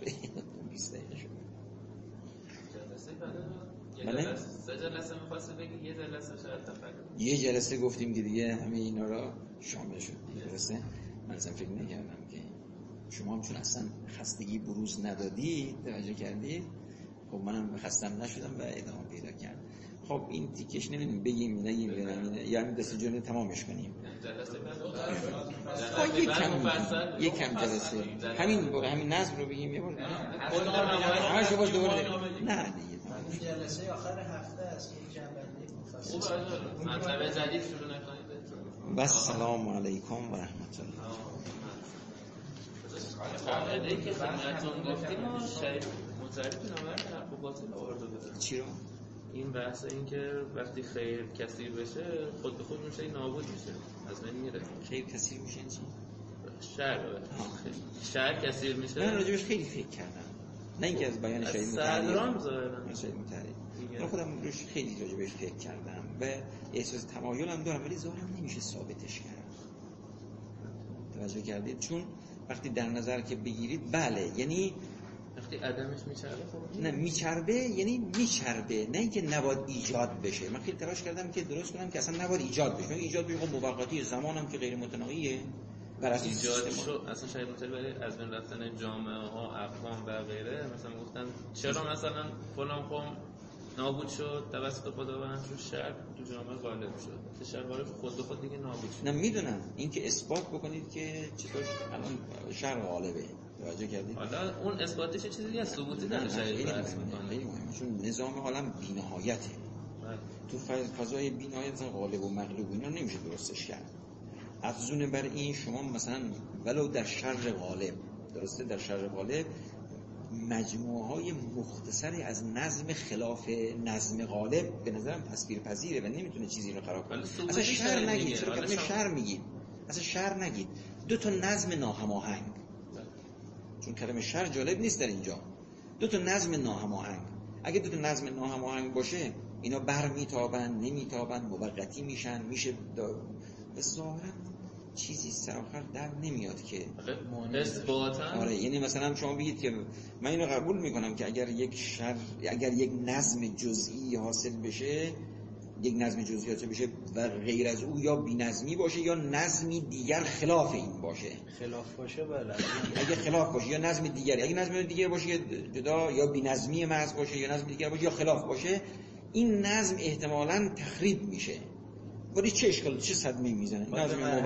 یه جلسه گفتیم که دیگه همه اینا را شامل شد. درسته؟ من اصلا فکر نکردم که شما هم چون اصلا خستگی بروز ندادید، توجه کردید، خب منم خستم نشدم و ادامه پیدا کردم. خب این تیکش نمیدونیم بگیم نگیم، یعنی دست جونه تمامش کنیم. یک کم جلسه همین نظم رو بگیم یه بار. همه شو باش دوباره نه دیگه این جلسه آخر هفته است که جنبندی مفصل مطلب جدید شروع نکنید. و السلام علیکم و رحمت الله. قاعده که خدمتتون گفتیم ما شاید متعرفین آورد حق و باطل آورده بزنیم. چی رو؟ این بحث این که وقتی خیر کثیر بشه خود به خود میشه نابود میشه، از بین میره. خیر کثیر میشه چی؟ شر کثیر میشه. من راجبش خیلی فکر کردم، نه اینکه از بیان شاید صدرام ظاهرا من خودم روش خیلی راجبش فکر کردم و احساس تمایلم دارم، ولی ظاهرم نمیشه ثابتش کرد. توجه کردید؟ چون وقتی در نظر که بگیرید، بله، یعنی وقتی عدمش میچربه، خب نه میچربه یعنی میچربه، نه اینکه نباید ایجاد بشه. من خیلی تلاش کردم که درست کنم که اصلا نباید ایجاد بشه. ایجاد بشه خب موقتی، زمانم که غیر متناهیه، بر اساس ایجاد شو اصلا شاید مطلب از بین رفتن جامعه ها، اقوام و غیره. مثلا گفتن چرا مثلا فلان قوم نابود شد توسط خداوند، چون شر تو جامعه غالب شد. شر غالب خود به خود دیگه نابود شد. نه میدونم این که اثبات بکنید که چطور الان شر غالبه. توجه کردید؟ حالا اون اثباتش چیزی دیگه ثبوتی داره، شاید بحث می‌کنه. خیلی مهمه، چون نظام عالم بی‌نهایته. تو فضای بی‌نهایت غالب و مغلوب اینا نمیشه درستش کرد. افزون بر این شما مثلا ولو در شر غالب، درسته، در شر غالب مجموعه های مختصری از نظم خلاف نظم غالب به نظرم تصویر پذیره و نمیتونه چیزی رو خراب کنه. اصلا شر نگید، چرا کلمه شر میگید؟ اصلا شر نگید، دو تا نظم ناهماهنگ، چون کلمه شر جالب نیست در اینجا. دو تا نظم ناهماهنگ، اگه دو تا نظم ناهماهنگ باشه اینا برمیتابن، نمیتابن، موقتی میشن، میشه ظاهرا چیزی سراخر در نمیاد که اثباتا. آره، یعنی مثلا شما بگید که من اینو قبول میکنم که اگر یک نظم جزئی حاصل بشه و غیر از او یا بی‌نظمی باشه یا نظمی دیگر خلاف این باشه. خلاف باشه بله. اگه خلاف باشه یا نظم دیگری، اگه نظم دیگر باشه جدا، یا بی‌نظمی محض باشه یا نظم دیگر باشه یا خلاف باشه، این نظم احتمالاً تخریب میشه. ولی چه اشکال، چه صدمه‌ای میزنه؟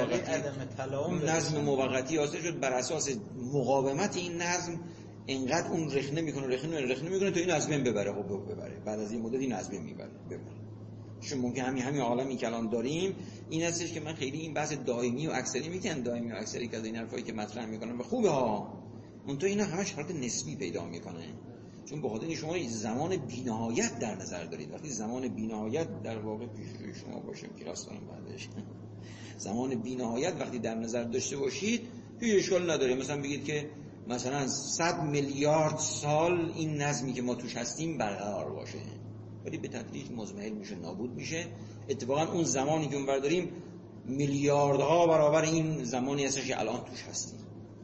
نظم موقتی حاصل شد بر اساس مقاومت این نظم، اینقدر اون رخنه میکنه تا این نظم ببره. خب ببره بعد از این مدت این نظم ببره. چون ممکن همین عالمی که الان داریم این هستش که من خیلی این بحث دائمی و اکثری که از این حرفایی که مطرح میکنن و خوبه ها، اون تو اینا همش حالت نسبی پیدا میکنه. چون به خاطر شما زمان بی‌نهایت در نظر دارید. وقتی زمان بی‌نهایت در واقع پیش روی شما باشه که راستانم بعدش زمان بی‌نهایت وقتی در نظر داشته باشید هیچ اشکال نداره. مثلا بگید که مثلا 100 میلیارد سال این نظمی که ما توش هستیم برقرار باشه، ولی به تدریج مزمحل میشه، نابود میشه. اتفاقا اون زمانی که اون برداریم میلیاردها برابر این زمانی هستش که الان توش هستیم.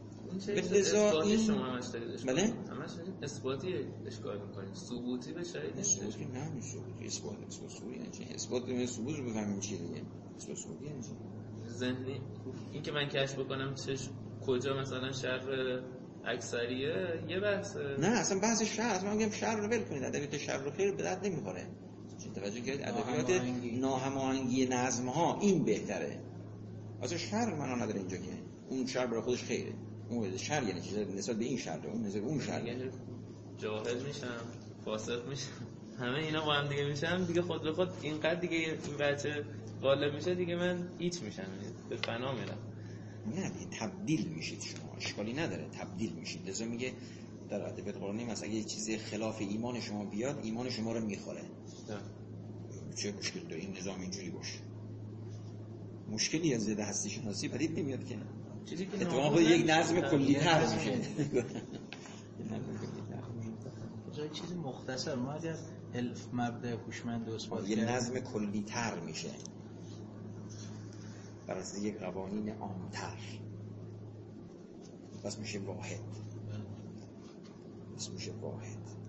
اثباتی شما همش دارید بله؟ همش اثباتی اشکال میکنید، ثبوتی به شاید نیست. ثبوتی نه، ثبوتی اثبات یعنی اثبات من ثبوت رو بفهمیم چیه دیگه. اثبات ثبوتی یعنی ذهنی این که من کشف بکنم کجا مثلا شر اکثریه یه بحثه. نه اصلا بحث شر، اصلا میگم شر رو ول کنید. ادبیات شر و خیر به درد نمیخوره. چون توجه کنید ادبیات ناهماهنگی نظم ها این بهتره. اصلا شر معنا نداره اینجا که اون شر برای خودش خیره. اون شر یعنی چیز نسبت به این شر، اون نسبت به اون شر. یعنی جاهل میشم، فاسق میشم، همه اینا با هم دیگه میشم دیگه، خود به خود اینقدر دیگه این بچه غالب میشه دیگه، من هیچ میشم، به فنا میرم. نه تبدیل میشید شما، اشکالی نداره تبدیل میشید. لذا میگه در ادبیات قرآنی مثلا یه چیزی خلاف ایمان شما بیاد، ایمان شما رو میخوره. چه مشکل داره این نظام اینجوری باشه؟ مشکلی از زده هستی شناسی پدید نمیاد که چیزی که اتفاقا خود یک نظم کلی تر میشه. جای چیزی مختصر ما اگر الف مبدأ هوشمند و اثبات یه نظم کلی تر میشه بر اساس یک قوانین عام‌تر، بس میشه واحد.